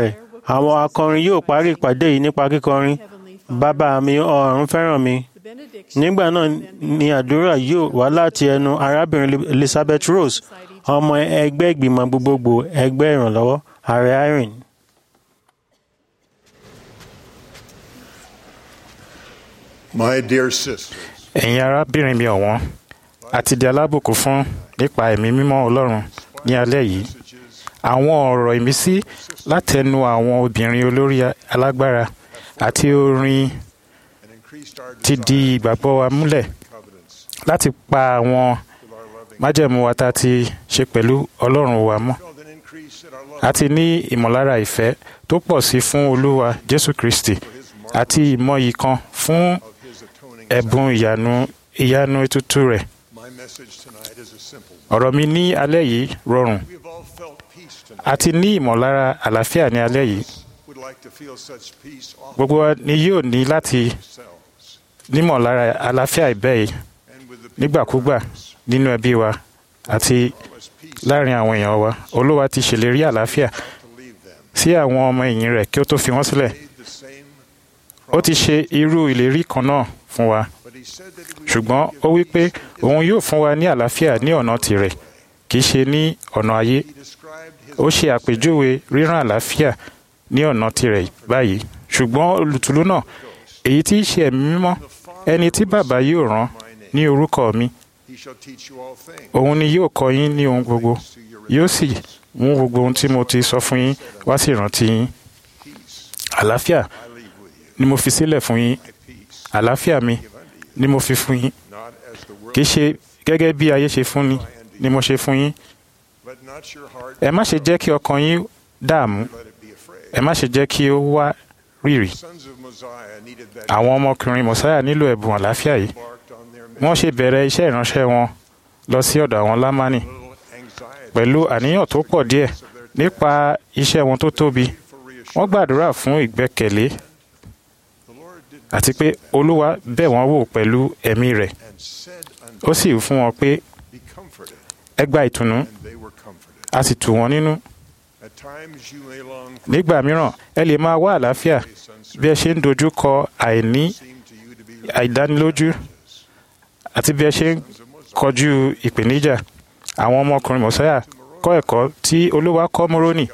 Àwọn akọrin yóò parí ìpàdé yìí nípa kíkọrin Bàbá mi ọ̀run fẹ́ràn mi. Nígbà náà ni àdúrà yóò wá láti ẹnu arábìnrin Elizabeth Rose, ọmọ ẹgbẹ́ ìgbìmọ̀ gbogbogbò ẹgbẹ́ ìrànlọ́wọ́ ààrẹ Irene. My dear sisters, ẹ̀yin arábìnrin mi ọ̀wọ́n, a ti di alábùkún fún nípa ẹ̀mí mímọ́ Ọlọ́run ní alẹ́ yìí. Àwọn ọ̀rọ̀ ìmísí látẹnu àwọn obìnrin olórí alágbára àti orin ti di ìgbàgbọ́ wa múlẹ̀ láti pa àwọn májẹ̀mú wa tá a ti ṣe pẹ̀lú Ọlọ́run wa mọ́. A ti ní ìmọ̀lára ìfẹ́ tó pọ̀ sí fún Olúwa Jésù Kristi àti ìmọ̀yì kan fún ẹ̀bùn ìyanu ìyanu ètùtù rẹ̀. Ọ̀rọ̀ mi ní alẹ́ yìí rọrùn. A ti ní ìmọ̀lára àlàáfíà ní alẹ́ yìí. Gbogbo wa ni yóò ní láti nímọ̀lára àlàáfíà ìbẹ́ yìí nígbàkúgbà nínú ẹbí wa àti láàrin àwọn èèyàn wa. Olúwa ti ṣèlérí àlàáfíà sí àwọn ọmọ ẹ̀yìn rẹ̀ kí ó tó fi wọ́n sílẹ̀. Ó ti ṣe irú ìlérí kan náà fún wa, ṣùgbọ́n ó wí pé òun yóò fún wa ní àlàáfíà ní ọ̀nà tirẹ̀, kì í ṣe ní ọ̀nà ayé. Ó ṣe àpèjúwe ríran àlàáfíà ní ọ̀nà tirẹ̀ báyìí. Ṣùgbọ́n olùtùlú náà, èyí tí í ṣe ẹ̀mí mímọ́, ẹni tí Bàbá yóò rán ní orúkọ mi, òun ni yóò kọ́ yín ní ohun gbogbo, yóò sì mú gbogbo ohun tí mo ti sọ fún yín wá sí ìrántí yín. Àlàáfíà ni mo fi sílẹ̀ fún yín, àlàáfíà mi ni mo fi fún yín. Kì í ṣe gẹ́gẹ́ bí ayé ṣe fún ni ni mo ṣe fún yín. Ẹ má ṣe jẹ́ kí ọkàn yín dààmú, ẹ má ṣe jẹ́ kí ó wá rírì. Àwọn ọmọkùnrin Mọ̀sáyà nílò ẹ̀bùn àlàáfíà yìí. Wọ́n ṣe bẹ̀rẹ̀ iṣẹ́ ìránṣẹ́ wọn lọ sí ọ̀dọ̀ àwọn Lámánì pẹ̀lú àníyàn tó pọ̀ díẹ̀ nípa iṣẹ́ wọn tó tóbi. Wọ́n gbàdúrà fún ìgbẹ́kẹ̀lé àti pé Olúwa bẹ̀ wọ́n wò pẹ̀lú ẹ̀mí rẹ̀. Ó sì wí fún wọn pé ẹ gba ìtùnú, a sì tù wọ́n nínú. Nígbà mìíràn ẹ lè máa wá àlàáfíà bí ẹ ṣe ń dojú kọ àìní àìdánilójú àti bí ẹ ṣe ń kọjú ìpèníjà. Àwọn ọmọkùnrin Mọ̀sáyà kọ́ ẹ̀kọ́ tí Olúwa kọ́ Mórónì.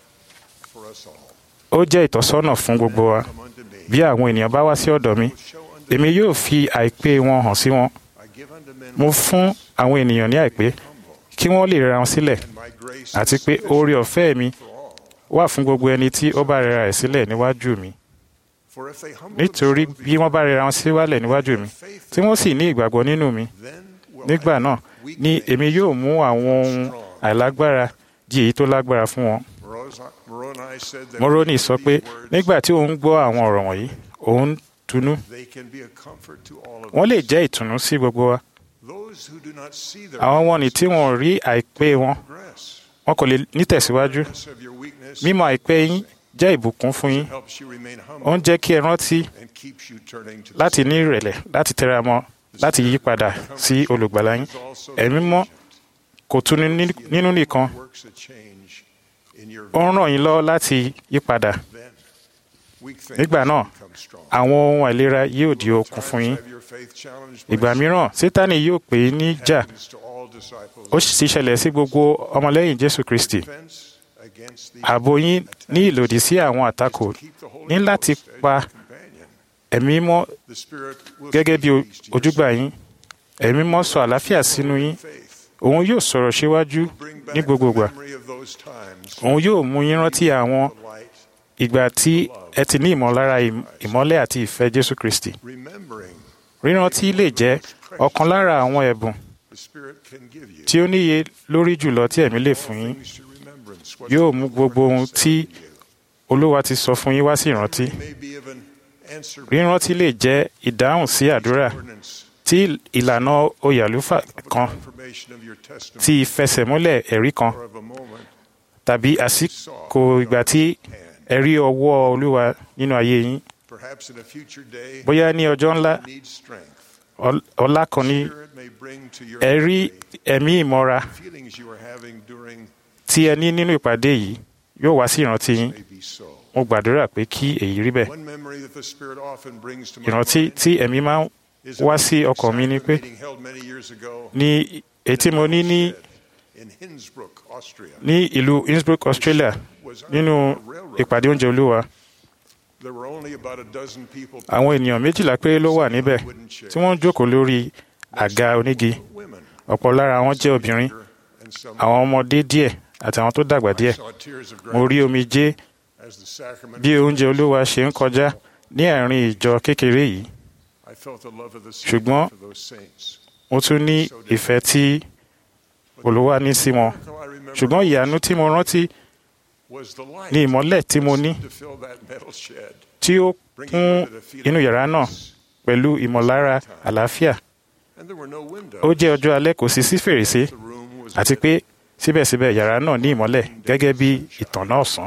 Ó jẹ́ ìtọ́sọ́nà fún gbogbo wa. Bí àwọn ènìyàn bá wá sí ọ̀dọ̀ mi, èmi yóò fi àìpé wọn hàn sí wọn. Mo fún àwọn ènìyàn ní àìpé kí wọ́n lè rẹra wọn sílẹ̀, àti pé oore ọ̀fẹ́ mi wà fún gbogbo ẹni tí ó bá rẹra ẹ̀ sílẹ̀ níwájú mi. Nítorí bí wọ́n bá rẹra wọn síwálẹ̀ níwájú mi, tí wọ́n sì ní ìgbàgbọ́ nínú mi, nígbà náà ni èmi yóò mú àwọn ohun àìlágbára di èyí tó lágbára fún wọn. Mórónì sọ pé nígbà tí òun gbọ́ àwọn ọ̀rọ̀ wọ̀nyí, òun tunú. Wọ́n lè jẹ́ ìtùnú sí gbogbo wa. Àwọn wọ̀nnì tí wọ́n rí àìpé wọn, wọn kò lè nítẹ̀síwájú. Mímọ̀ àìpé yín jẹ́ ìbùkún fún yín. Ó ń jẹ́ kí ẹ rántí láti ní ìrẹ̀lẹ̀, láti tẹra mọ́, láti yí padà sí olùgbàlà yín. Ẹ̀mí mímọ́ kò tuni nínú nìkan, ó ń ràn yín lọ́wọ́ láti yí padà. Nígbà náà, àwọn ohun àìlera yóò di okun fún yín. Ìgbà mìíràn, Sátánì yóò pè é níjà. Ó sì ṣẹlẹ̀ sí gbogbo ọmọlẹ́yìn Jésù Kristi. Ààbò yín ní ìlòdì sí àwọn àtakò ní láti pa ẹ̀mí mímọ́ gẹ́gẹ́ bí ojúgbà yín. Ẹ̀mí mímọ́ sọ àlàáfíà sínú yín. Òun yóò sọ̀rọ̀ síwájú ní gbogbo ìgbà. Òun yóò mú yín rántí àwọn ìgbà tí ẹ ti ní ìmọ̀lára ìmọ́lẹ̀ àti ìfẹ́ Jésù Kristi. Rírántí lè jẹ́ ọ̀kan lára àwọn ẹ̀bùn tí ó níye lórí jùlọ tí ẹ̀mí lè fún yín. Yóò mú gbogbo ohun tí Olúwa ti sọ fún yín wá sí ìrántí. Rírántí lè jẹ́ ìdáhùn sí àdúrà tí ìlànà oyè àlùfáà kan, tí ìfẹsẹ̀múlẹ̀ ẹ̀rí kan, tàbí àsìkò ìgbà tí ẹ rí ọwọ́ Olúwa nínú ayé yín. Bóyá ní ọjọ́ ńlá ọlá kan ní ẹ rí ẹ̀mí ìmọ́ra tí ẹ ní nínú ìpàdé yìí yóò wá sí ìrántí yín. Mo gbàdúrà pé kí èyí rí bẹ́ẹ̀. Ìrántí tí ẹ̀mí máa ń wá sí ọkàn mi ni pé ní ètí mo ní ní ní ìlú Innsbruck, Australia, nínú ìpàdé oúnjẹ Olúwa. Àwọn ènìyàn méjìlá péré ló wà níbẹ̀ tí wọ́n ń jókòó lórí àga onígi. Ọ̀pọ̀ lára wọn jẹ́ obìnrin, àwọn ọmọdé díẹ̀ àti àwọn tó dàgbà díẹ̀. Mo rí omijé bí oúnjẹ Olúwa ṣe ń kọjá ní àárín ìjọ kékeré yìí. Ṣùgbọ́n mo tún ní ìfẹ́ tí Olúwa ní sí wọn. Ṣùgbọ́n ìyanu tí mo rántí ní ìmọ́lẹ̀ tí mo ní tí ó kún inú yàrá náà pẹ̀lú ìmọ̀lára àlàáfíà. Ó jẹ́ ọjọ́ alẹ́, kò sí sí fèrèsé, àti pé síbẹ̀síbẹ̀ yàrá náà ní ìmọ́lẹ̀ gẹ́gẹ́ bí ìtànná ọ̀sán.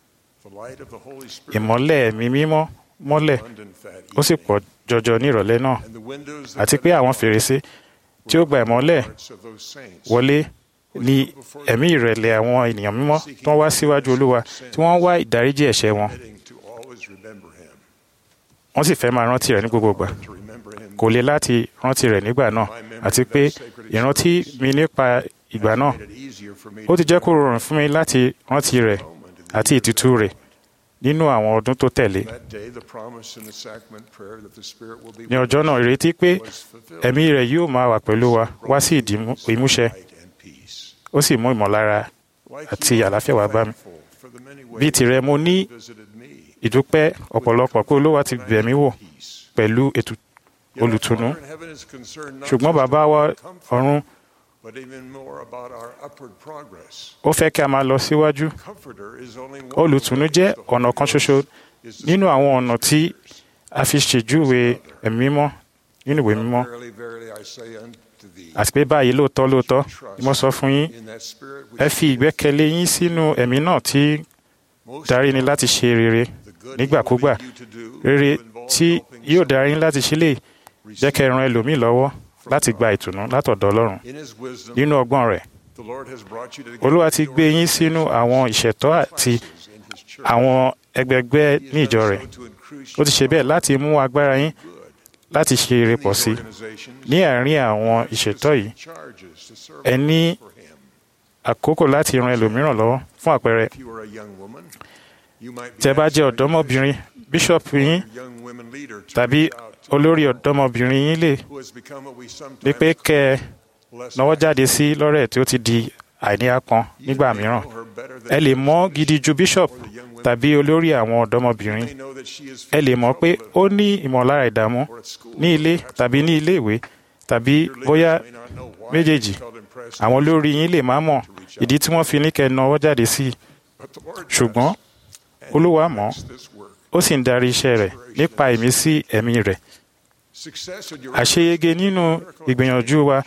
Ìmọ́lẹ̀ ẹ̀mí mímọ́ mọ́lẹ̀, ó sì pọ̀ jọjọ ní ìrọ̀lẹ́ náà, àti pé àwọn fèrèsé tí ó gba ìmọ́lẹ̀ wọlé ní ẹ̀mí ìrẹ̀lẹ̀ àwọn ènìyàn mímọ́ tó ń wá síwájú Olúwa, tí wọ́n ń wá ìdáríjì ẹ̀ṣẹ̀ wọn. Wọ́n sì fẹ́ máa rántí rẹ̀ ní gbogbo ìgbà. Kò le láti rántí rẹ̀ nígbà náà, àti pé ìrántí mi nípa ìgbà náà ó ti jẹ́ kó rọrùn fún mi láti rántí rẹ̀ àti ìtùtù rẹ̀ nínú àwọn ọdún tó tẹ̀lé. Ní ọjọ́ náà, ìrètí pé ẹ̀mí rẹ̀ yóò máa wà pẹ̀lú wa wá sí ìmúṣẹ, ó sì mú ìmọ̀lára àti àlàáfíà wá bá mi. Bí tirẹ̀, mo ní ìdúpẹ́ ọ̀pọ̀lọpọ̀ pé Olúwa ti bẹ̀ mí wò pẹ̀lú ètò olùtùnú. Ṣùgbọ́n Bàbá wa ọ̀run ó fẹ́ kí a máa lọ síwájú. Olùtùnú jẹ́ ọ̀nà kan ṣoṣo nínú àwọn ọ̀nà tí a fi ṣèjúwe ẹ̀mí mímọ́ nínú ìwé mímọ́. Àti pé báyìí lóòótọ́ lóòótọ́ ni mo sọ fún yín, ẹ fi ìgbẹ́kẹ̀lé yín sínú ẹ̀mí náà tí darí ni láti ṣe rere nígbàkúgbà. Rere tí yóò darí yín láti ṣe lè jẹ́ kẹ́ ran ẹlòmíì lọ́wọ́ láti gba ìtùnú látọ̀dọ̀ Ọlọ́run. Nínú ọgbọ́n rẹ̀, Olúwa ti gbé yín sínú àwọn ìṣẹ̀tọ́ àti àwọn ẹgbẹgbẹ́ ní ìjọ rẹ̀. Ó ti ṣe bẹ́ẹ̀ láti mú agbára yín láti ṣe ire pọ̀ sí. Ní àárín àwọn ìṣẹ̀tọ́ yìí, ẹ ní àkókò láti ran ẹlòmíràn lọ́wọ́. Fún àpẹẹrẹ, tẹ́ bá jẹ́ ọ̀dọ́mọbìnrin, bíṣọ̀pù yín tàbí olórí ọ̀dọ́mọbìnrin yín lè ní pé kẹ́ ẹ náwó jáde sí lọ́rẹ̀ tí ó ti di àìníapọn nígbà mìíràn. Ẹ lè mọ̀ gidi ju bíṣọ̀pù tàbí olórí àwọn ọ̀dọ́mọbìnrin. Ẹ lè mọ̀ pé ó ní ìmọ̀lára ìdààmú ní ilé tàbí ní ilé ìwé tàbí bóyá méjèèjì. Àwọn olórí yín lè má mọ̀ ìdí tí wọ́n fi ní kẹ́ ẹ náwó jáde sí. Ṣùgbọ́n Olúwa mọ̀, ó sì ń darí iṣẹ́ rẹ̀ nípa ìmísí ẹ̀mí rẹ̀. Àṣeyege nínú ìgbìyànjú wa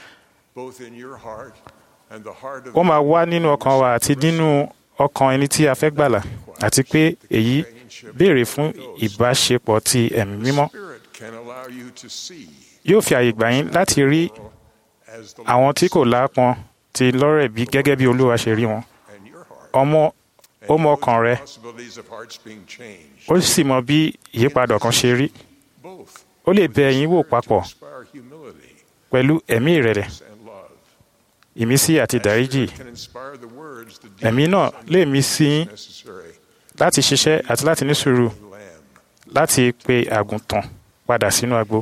ó máa wá nínú ọkàn wa àti nínú ọkàn ẹni tí a fẹ́ gbàlà, àti pé èyí béèrè fún ìbáṣepọ̀ ti ẹ̀mí mímọ́. Yóò fi àyè gbà yín láti rí àwọn tí kò láápọn ti lọ́rẹ̀ bí gẹ́gẹ́ bí Olúwa ṣe rí wọn. Ọmọ ó mọ ọkàn rẹ̀, ó sì mọ bí ìyípadà kan ṣe rí. Ó lè bẹ̀ yín wò papọ̀ pẹ̀lú ẹ̀mí ìrẹ̀lẹ̀, ìmísí àti ìdáríjì. Ẹ̀mí náà lè mí sí yín láti ṣiṣẹ́ àti láti ní sùúrù láti pe àgùntàn padà sínú agbo.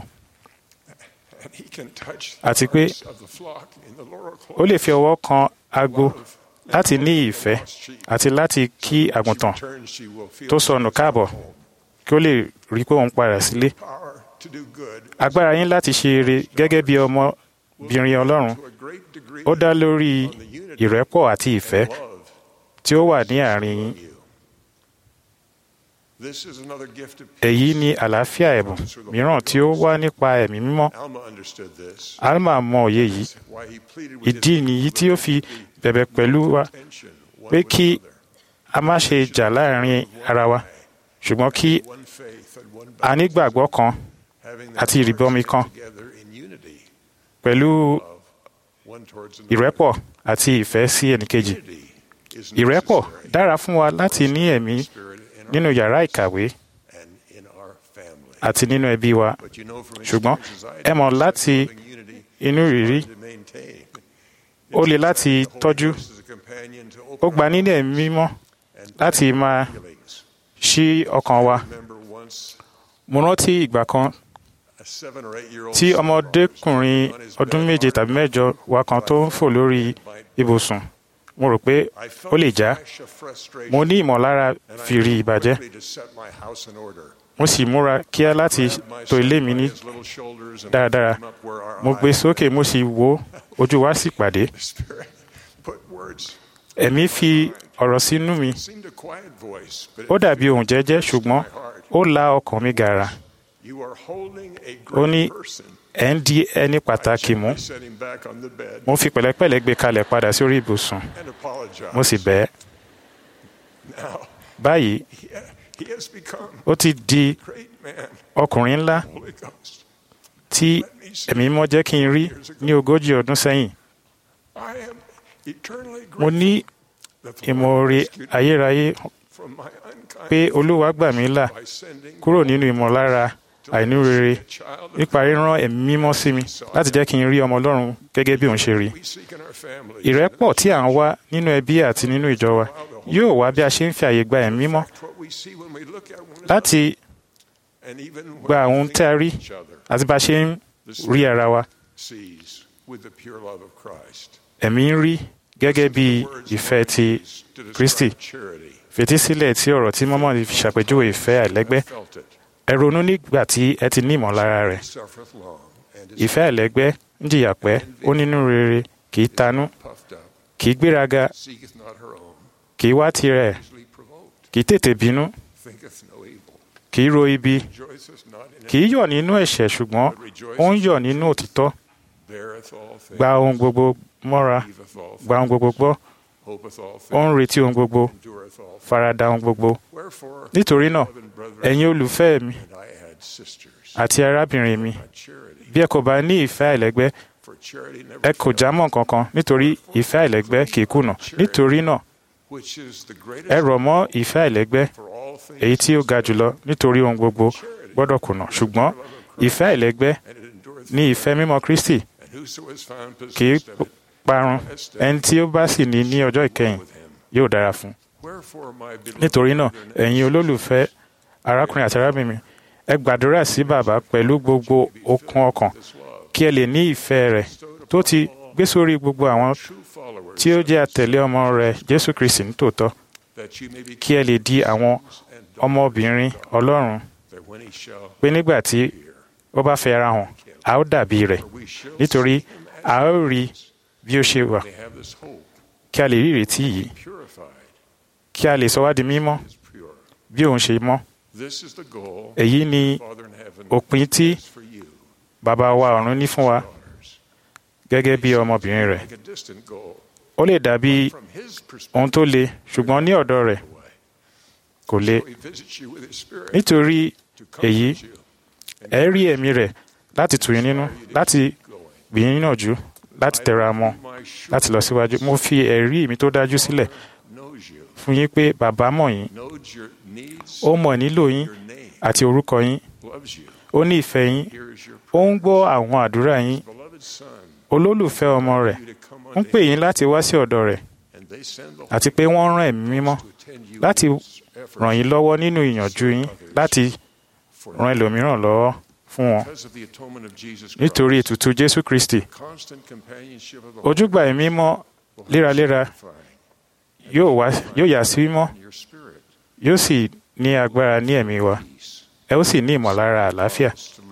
Àti pé ó lè fi ọwọ́ kan agbo láti ní ìfẹ́ àti láti kí àgùntàn tó sọnù káàbọ̀ kí ó lè rí pé òun padà sílé. Agbára yín láti ṣe eré gẹ́gẹ́ bí ọmọbìnrin Ọlọ́run ó dá lórí ìrẹ́pọ̀ àti ìfẹ́ tí ó wà ní àárín yín. Èyí ni àlàáfíà ẹ̀bùn mìíràn tí ó wá nípa ẹ̀mí mímọ́. Alma mọ òye yìí. Ìdí nìyí tí ó fi bẹ̀bẹ̀ pẹ̀lú wa pé kí a má ṣe jà láàrin ara wa, ṣùgbọ́n kí a nígbàgbọ́ kan àti ìrìbọmi kan pẹ̀lú ìrẹ́pọ̀ àti ìfẹ́ sí ẹnìkejì. ìrẹ́pọ̀ dára fún wa láti ní ẹ̀mí nínú yàrá ìkàwé àti nínú ẹbí wa, ṣùgbọ́n ẹ mọ̀ láti inú ìrírí ó le láti tọ́jú. Ó gba nínú ẹ̀mí mímọ́ láti máa ṣí ọkàn wa. Mo rántí ìgbà kan tí ọmọdékùnrin ọdún méje tàbí mẹ́jọ wa kan tó ń fò lórí ibùsùn. Mo rò pé ó lè já. Mo ní ìmọ̀lára fìrí ìbàjẹ́. Mo sì múra kíá láti tò ilé mi ní dáradára. Mo gbé sókè, mo sì wò, ojú wa sì pàdé. Ẹ̀mí fi ọ̀rọ̀ sínú mi. Ó dàbí ohùn jẹ́jẹ́, ṣùgbọ́n ó la ọkàn mi gàrà. Ó ní, ẹ̀ ń di ẹni pàtàkì mú. Mo fi pẹ̀lẹ́pẹ̀lẹ́ gbé kalẹ̀ padà sí orí ibùsùn. Mo sì bẹ̀ ẹ́. Báyìí, ó ti di ọkùnrin ńlá tí ẹ̀mí mímọ́ jẹ́ kí n rí ní ogójì ọdún sẹ́yìn. Mo ní ìmoore ayérayé pé Olúwa gbà mí là kúrò nínú ìmọ̀lára àìnírere nípa ríran ẹ̀mí mímọ́ sí mi láti jẹ́ kí n rí ọmọ Ọlọ́run gẹ́gẹ́ bí òun ṣe rí. Ìrẹ́pọ̀ tí à ń wá nínú ẹbí àti nínú ìjọ wa yóò wá bí a ṣe ń fi àyè gba ẹ̀mí mímọ́ láti gba ohun tí a rí àti bá a ṣe ń rí ara wa. Ẹ̀mí ń rí gẹ́gẹ́ bí ìfẹ́ ti Kristi. Fetísílẹ̀ tí ọ̀rọ̀ tí mọ́mọ́ fi ṣàpèjúwe ìfẹ́ àìlẹ́gbẹ́. Ẹ ronú nígbà tí ẹ ti ní ìmọ̀lára rẹ̀. Ìfẹ́ àìlẹ́gbẹ́ ń jìyà pẹ́, ó nínú rere, kì í tanú, kì í gbéraga, kì í wá tirẹ̀, kì í tètè bínú, kì í ro ibi, kì í yọ̀ nínú ẹ̀ṣẹ̀, ṣùgbọ́n ó ń yọ̀ nínú òtítọ́. Gba ohun gbogbo mọ́ra, gba ohun gbogbo gbọ́, ó ń retí ohun gbogbo, farada ohun gbogbo. Nítorí náà, ẹ̀yin olùfẹ́ mi àti arábìnrin mi, bí ẹ kò bá ní ìfẹ́ àìlẹ́gbẹ́, ẹ kò jámọ́ kankan, nítorí ìfẹ́ àìlẹ́gbẹ́ kì í kùnà. Nítorí náà, ẹ rọ̀ mọ́ ìfẹ́ àìlẹ́gbẹ́, èyí tí ó ga jùlọ, nítorí ohun gbogbo gbọ́dọ̀ kùnà. Ṣùgbọ́n ìfẹ́ àìlẹ́gbẹ́ ní ìfẹ́ mímọ́ Kristi kì í parun. Ẹni tí ó bá sì ní ní ọjọ́ ìkẹyìn yóò dára fún. Nítorí náà, ẹ̀yin olólùfẹ́ arákùnrin àti arábìnrin mi, ẹ gbàdúrà sí Bàbá pẹ̀lú gbogbo okun ọkàn kí ẹ lè ní ìfẹ́ rẹ̀ tó ti gbé sórí gbogbo àwọn tí ó jẹ́ àtẹ̀lé ọmọ rẹ̀ Jésù Kristi nítòótọ́, kí ẹ lè di àwọn ọmọbìnrin Ọlọ́run, pé nígbà tí ó bá fẹ́ ara hàn, a ó dàbí rẹ̀, nítorí a ó rí bí ó ṣe wà, kí a lè rí ìrètí yìí, kí a lè sọ wá di mímọ́ bí òun ṣe mọ́. Èyí ni òpin tí Bàbá wa ọ̀run ní fún wa gẹ́gẹ́ bí ọmọbìnrin rẹ̀. Ó lè dàbí ohun tó le, ṣùgbọ́n ní ọ̀dọ̀ rẹ̀ kò le. Nítorí èyí, ẹ rí ẹ̀mí rẹ̀ láti tù yín nínú, láti gbì yín níyànjú, láti tẹra mọ́, láti lọ síwájú. Mo fi ẹ̀rí mi tó dájú sílẹ̀ fún yín pé Bàbá mọ̀ yín, ó mọ̀ nílò yín àti orúkọ yín, ó ní ìfẹ́ yín, ó ń gbọ́ àwọn àdúrà yín. Olólùfẹ́ ọmọ rẹ̀ ń pè yín láti wá sí ọ̀dọ̀ rẹ̀, àti pé wọ́n rán ẹ̀mí mímọ́ láti ràn yín lọ́wọ́ nínú ìyànjú yín láti ran ẹlòmíràn lọ́wọ́ fún wọn. Nítorí ètùtù Jésù Kristi, ojúgbà ẹ̀mí mímọ́ léraléra yóò wá yóò yà sí mímọ́, yóò sì ní agbára ní ẹ̀mí wa. Ẹ ó sì ní ìmọ̀lára àlàáfíà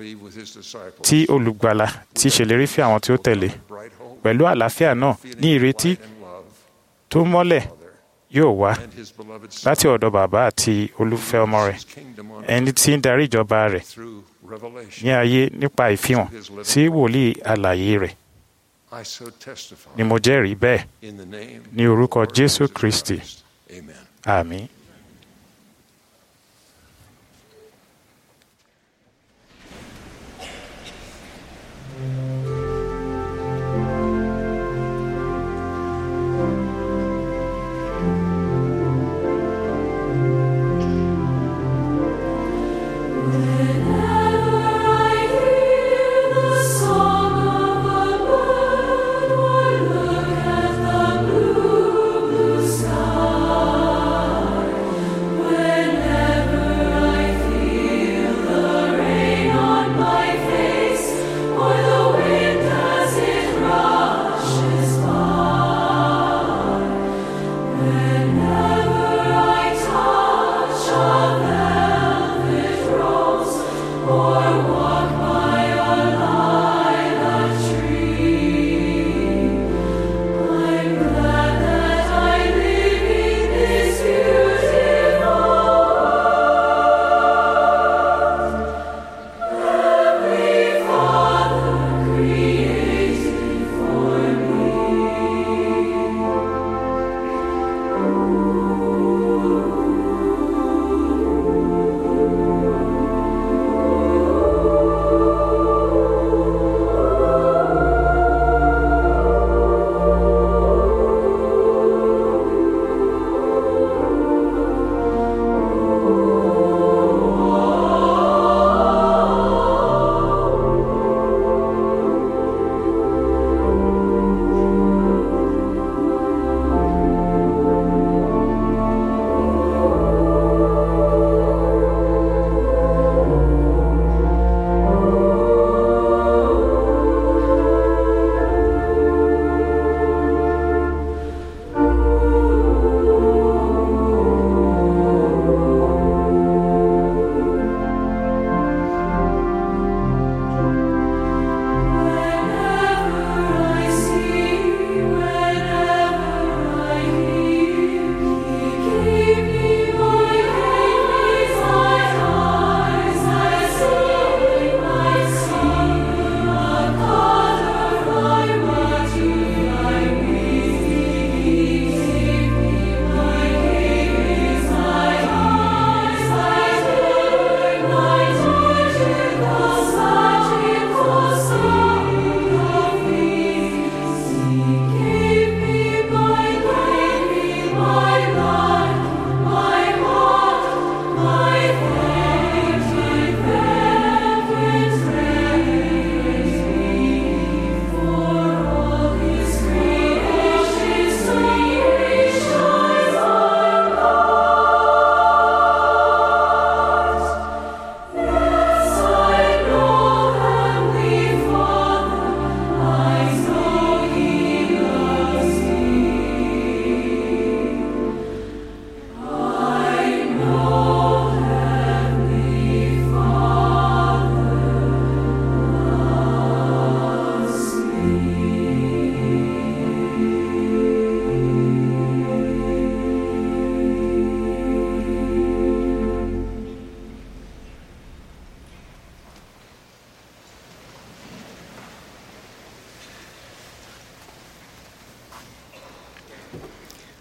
tí olùgbàlà ti ṣèlérí fún àwọn tí ó tẹ̀lé. Pẹ̀lú àlàáfíà náà ní ìrètí tó mọ́lẹ̀ yóò wá láti ọ̀dọ̀ Bàbá àti olùfẹ́ ọmọ rẹ̀, ẹni tí ń darí ìjọba rẹ̀ ní ayé nípa ìfihàn sí wòlíì alààyè rẹ̀. Ni mo jẹ́rìí bẹ́ẹ̀ ní orúkọ Jésù Kristi. Àmín.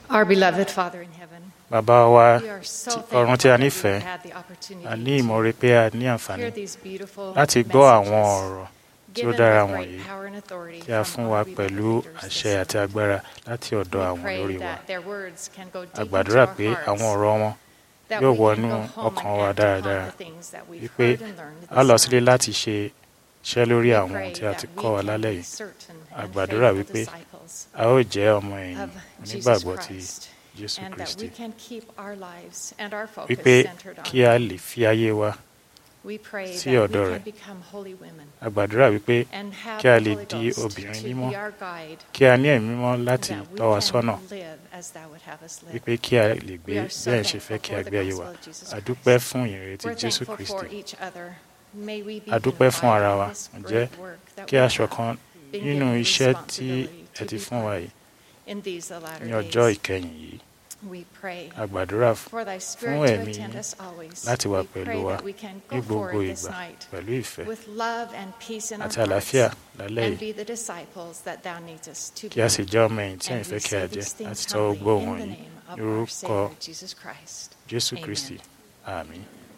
Our beloved Father in heaven, bàbá wa we are so tí- ọ̀run tí a thankful that nífẹ̀ẹ́ we've had the opportunity a ní to ìmọ̀re pé a ní àǹfààní hear these beautiful láti gbọ́ àwọn messages ọ̀rọ̀ tí ó given dára with great wọ̀nyí power and authority tí a from fún wa our beloved pẹ̀lú leaders this àṣẹ àti agbára láti ọ̀dọ̀ We àwọn pray olórí wa. that their words can go deep A into gbàdúrà our pé hearts, àwọn ọ̀rọ̀ wọn that yóò we can wọnú go home ọkàn and wa act upon dáradára the things that we've wípé heard and learned a lọ this sílé night. láti ṣe iṣẹ́ lórí We àwọn pray tí a that ti we kọ́ wa can lálẹ́ be yìí. certain A and gbàdúrà faithful wípé disciples a ó jẹ́ ọmọ ẹ̀yìn of Jesus onígbàgbọ́ ti Christ, Jésù and that we Kristi can keep our lives and our focus wípé centered on kí a Him. lè fi ayé wa We pray sí that we ọ̀dọ̀ can rẹ̀. become holy women A gbàdúrà wípé and have kí a the lè Holy di Ghost obìnrin to mímọ́ be our guide, kí a ní ẹ̀mí mímọ́ and láti that we tọ́ wa sọ́nà can live as Thou would have us live. wípé kí a lè gbé We are so bẹ́ẹ̀ ṣe fẹ́ thankful kí a for the gbé ayé wa. gospel of Jesus A Christ. dúpẹ́ fún ìrètí We're Jésù thankful Kristi. for each other. May we be A dúpẹ́ fún unified ara in wa. this Ǹjẹ́ great work that kí we a have ṣọ̀kan been nínú given iṣẹ́ tí responsibility ẹ to ti be fún wa part yìí in these the latter ní ọjọ́ days. ìkẹyìn yìí. We pray A gbàdúrà for Thy fún Spirit to ẹ̀mí attend yín us always. láti wà We pẹ̀lú pray wa that we can ní go gbogbo forward this ìgbà night pẹ̀lú ìfẹ́ with love and peace in our àti hearts àlàáfíà lálẹ́ and yìí be the disciples that Thou needest us to kí a sì be. jẹ́ ọmọ ẹ̀yìn tí And ẹ̀yin we fẹ́ kí a say jẹ́ these things láti tọ́ humbly gbọ́ in wọn the yìí name of ní our orúkọ Savior Jesus Christ. Jésù Amen. Kristi. Àmín.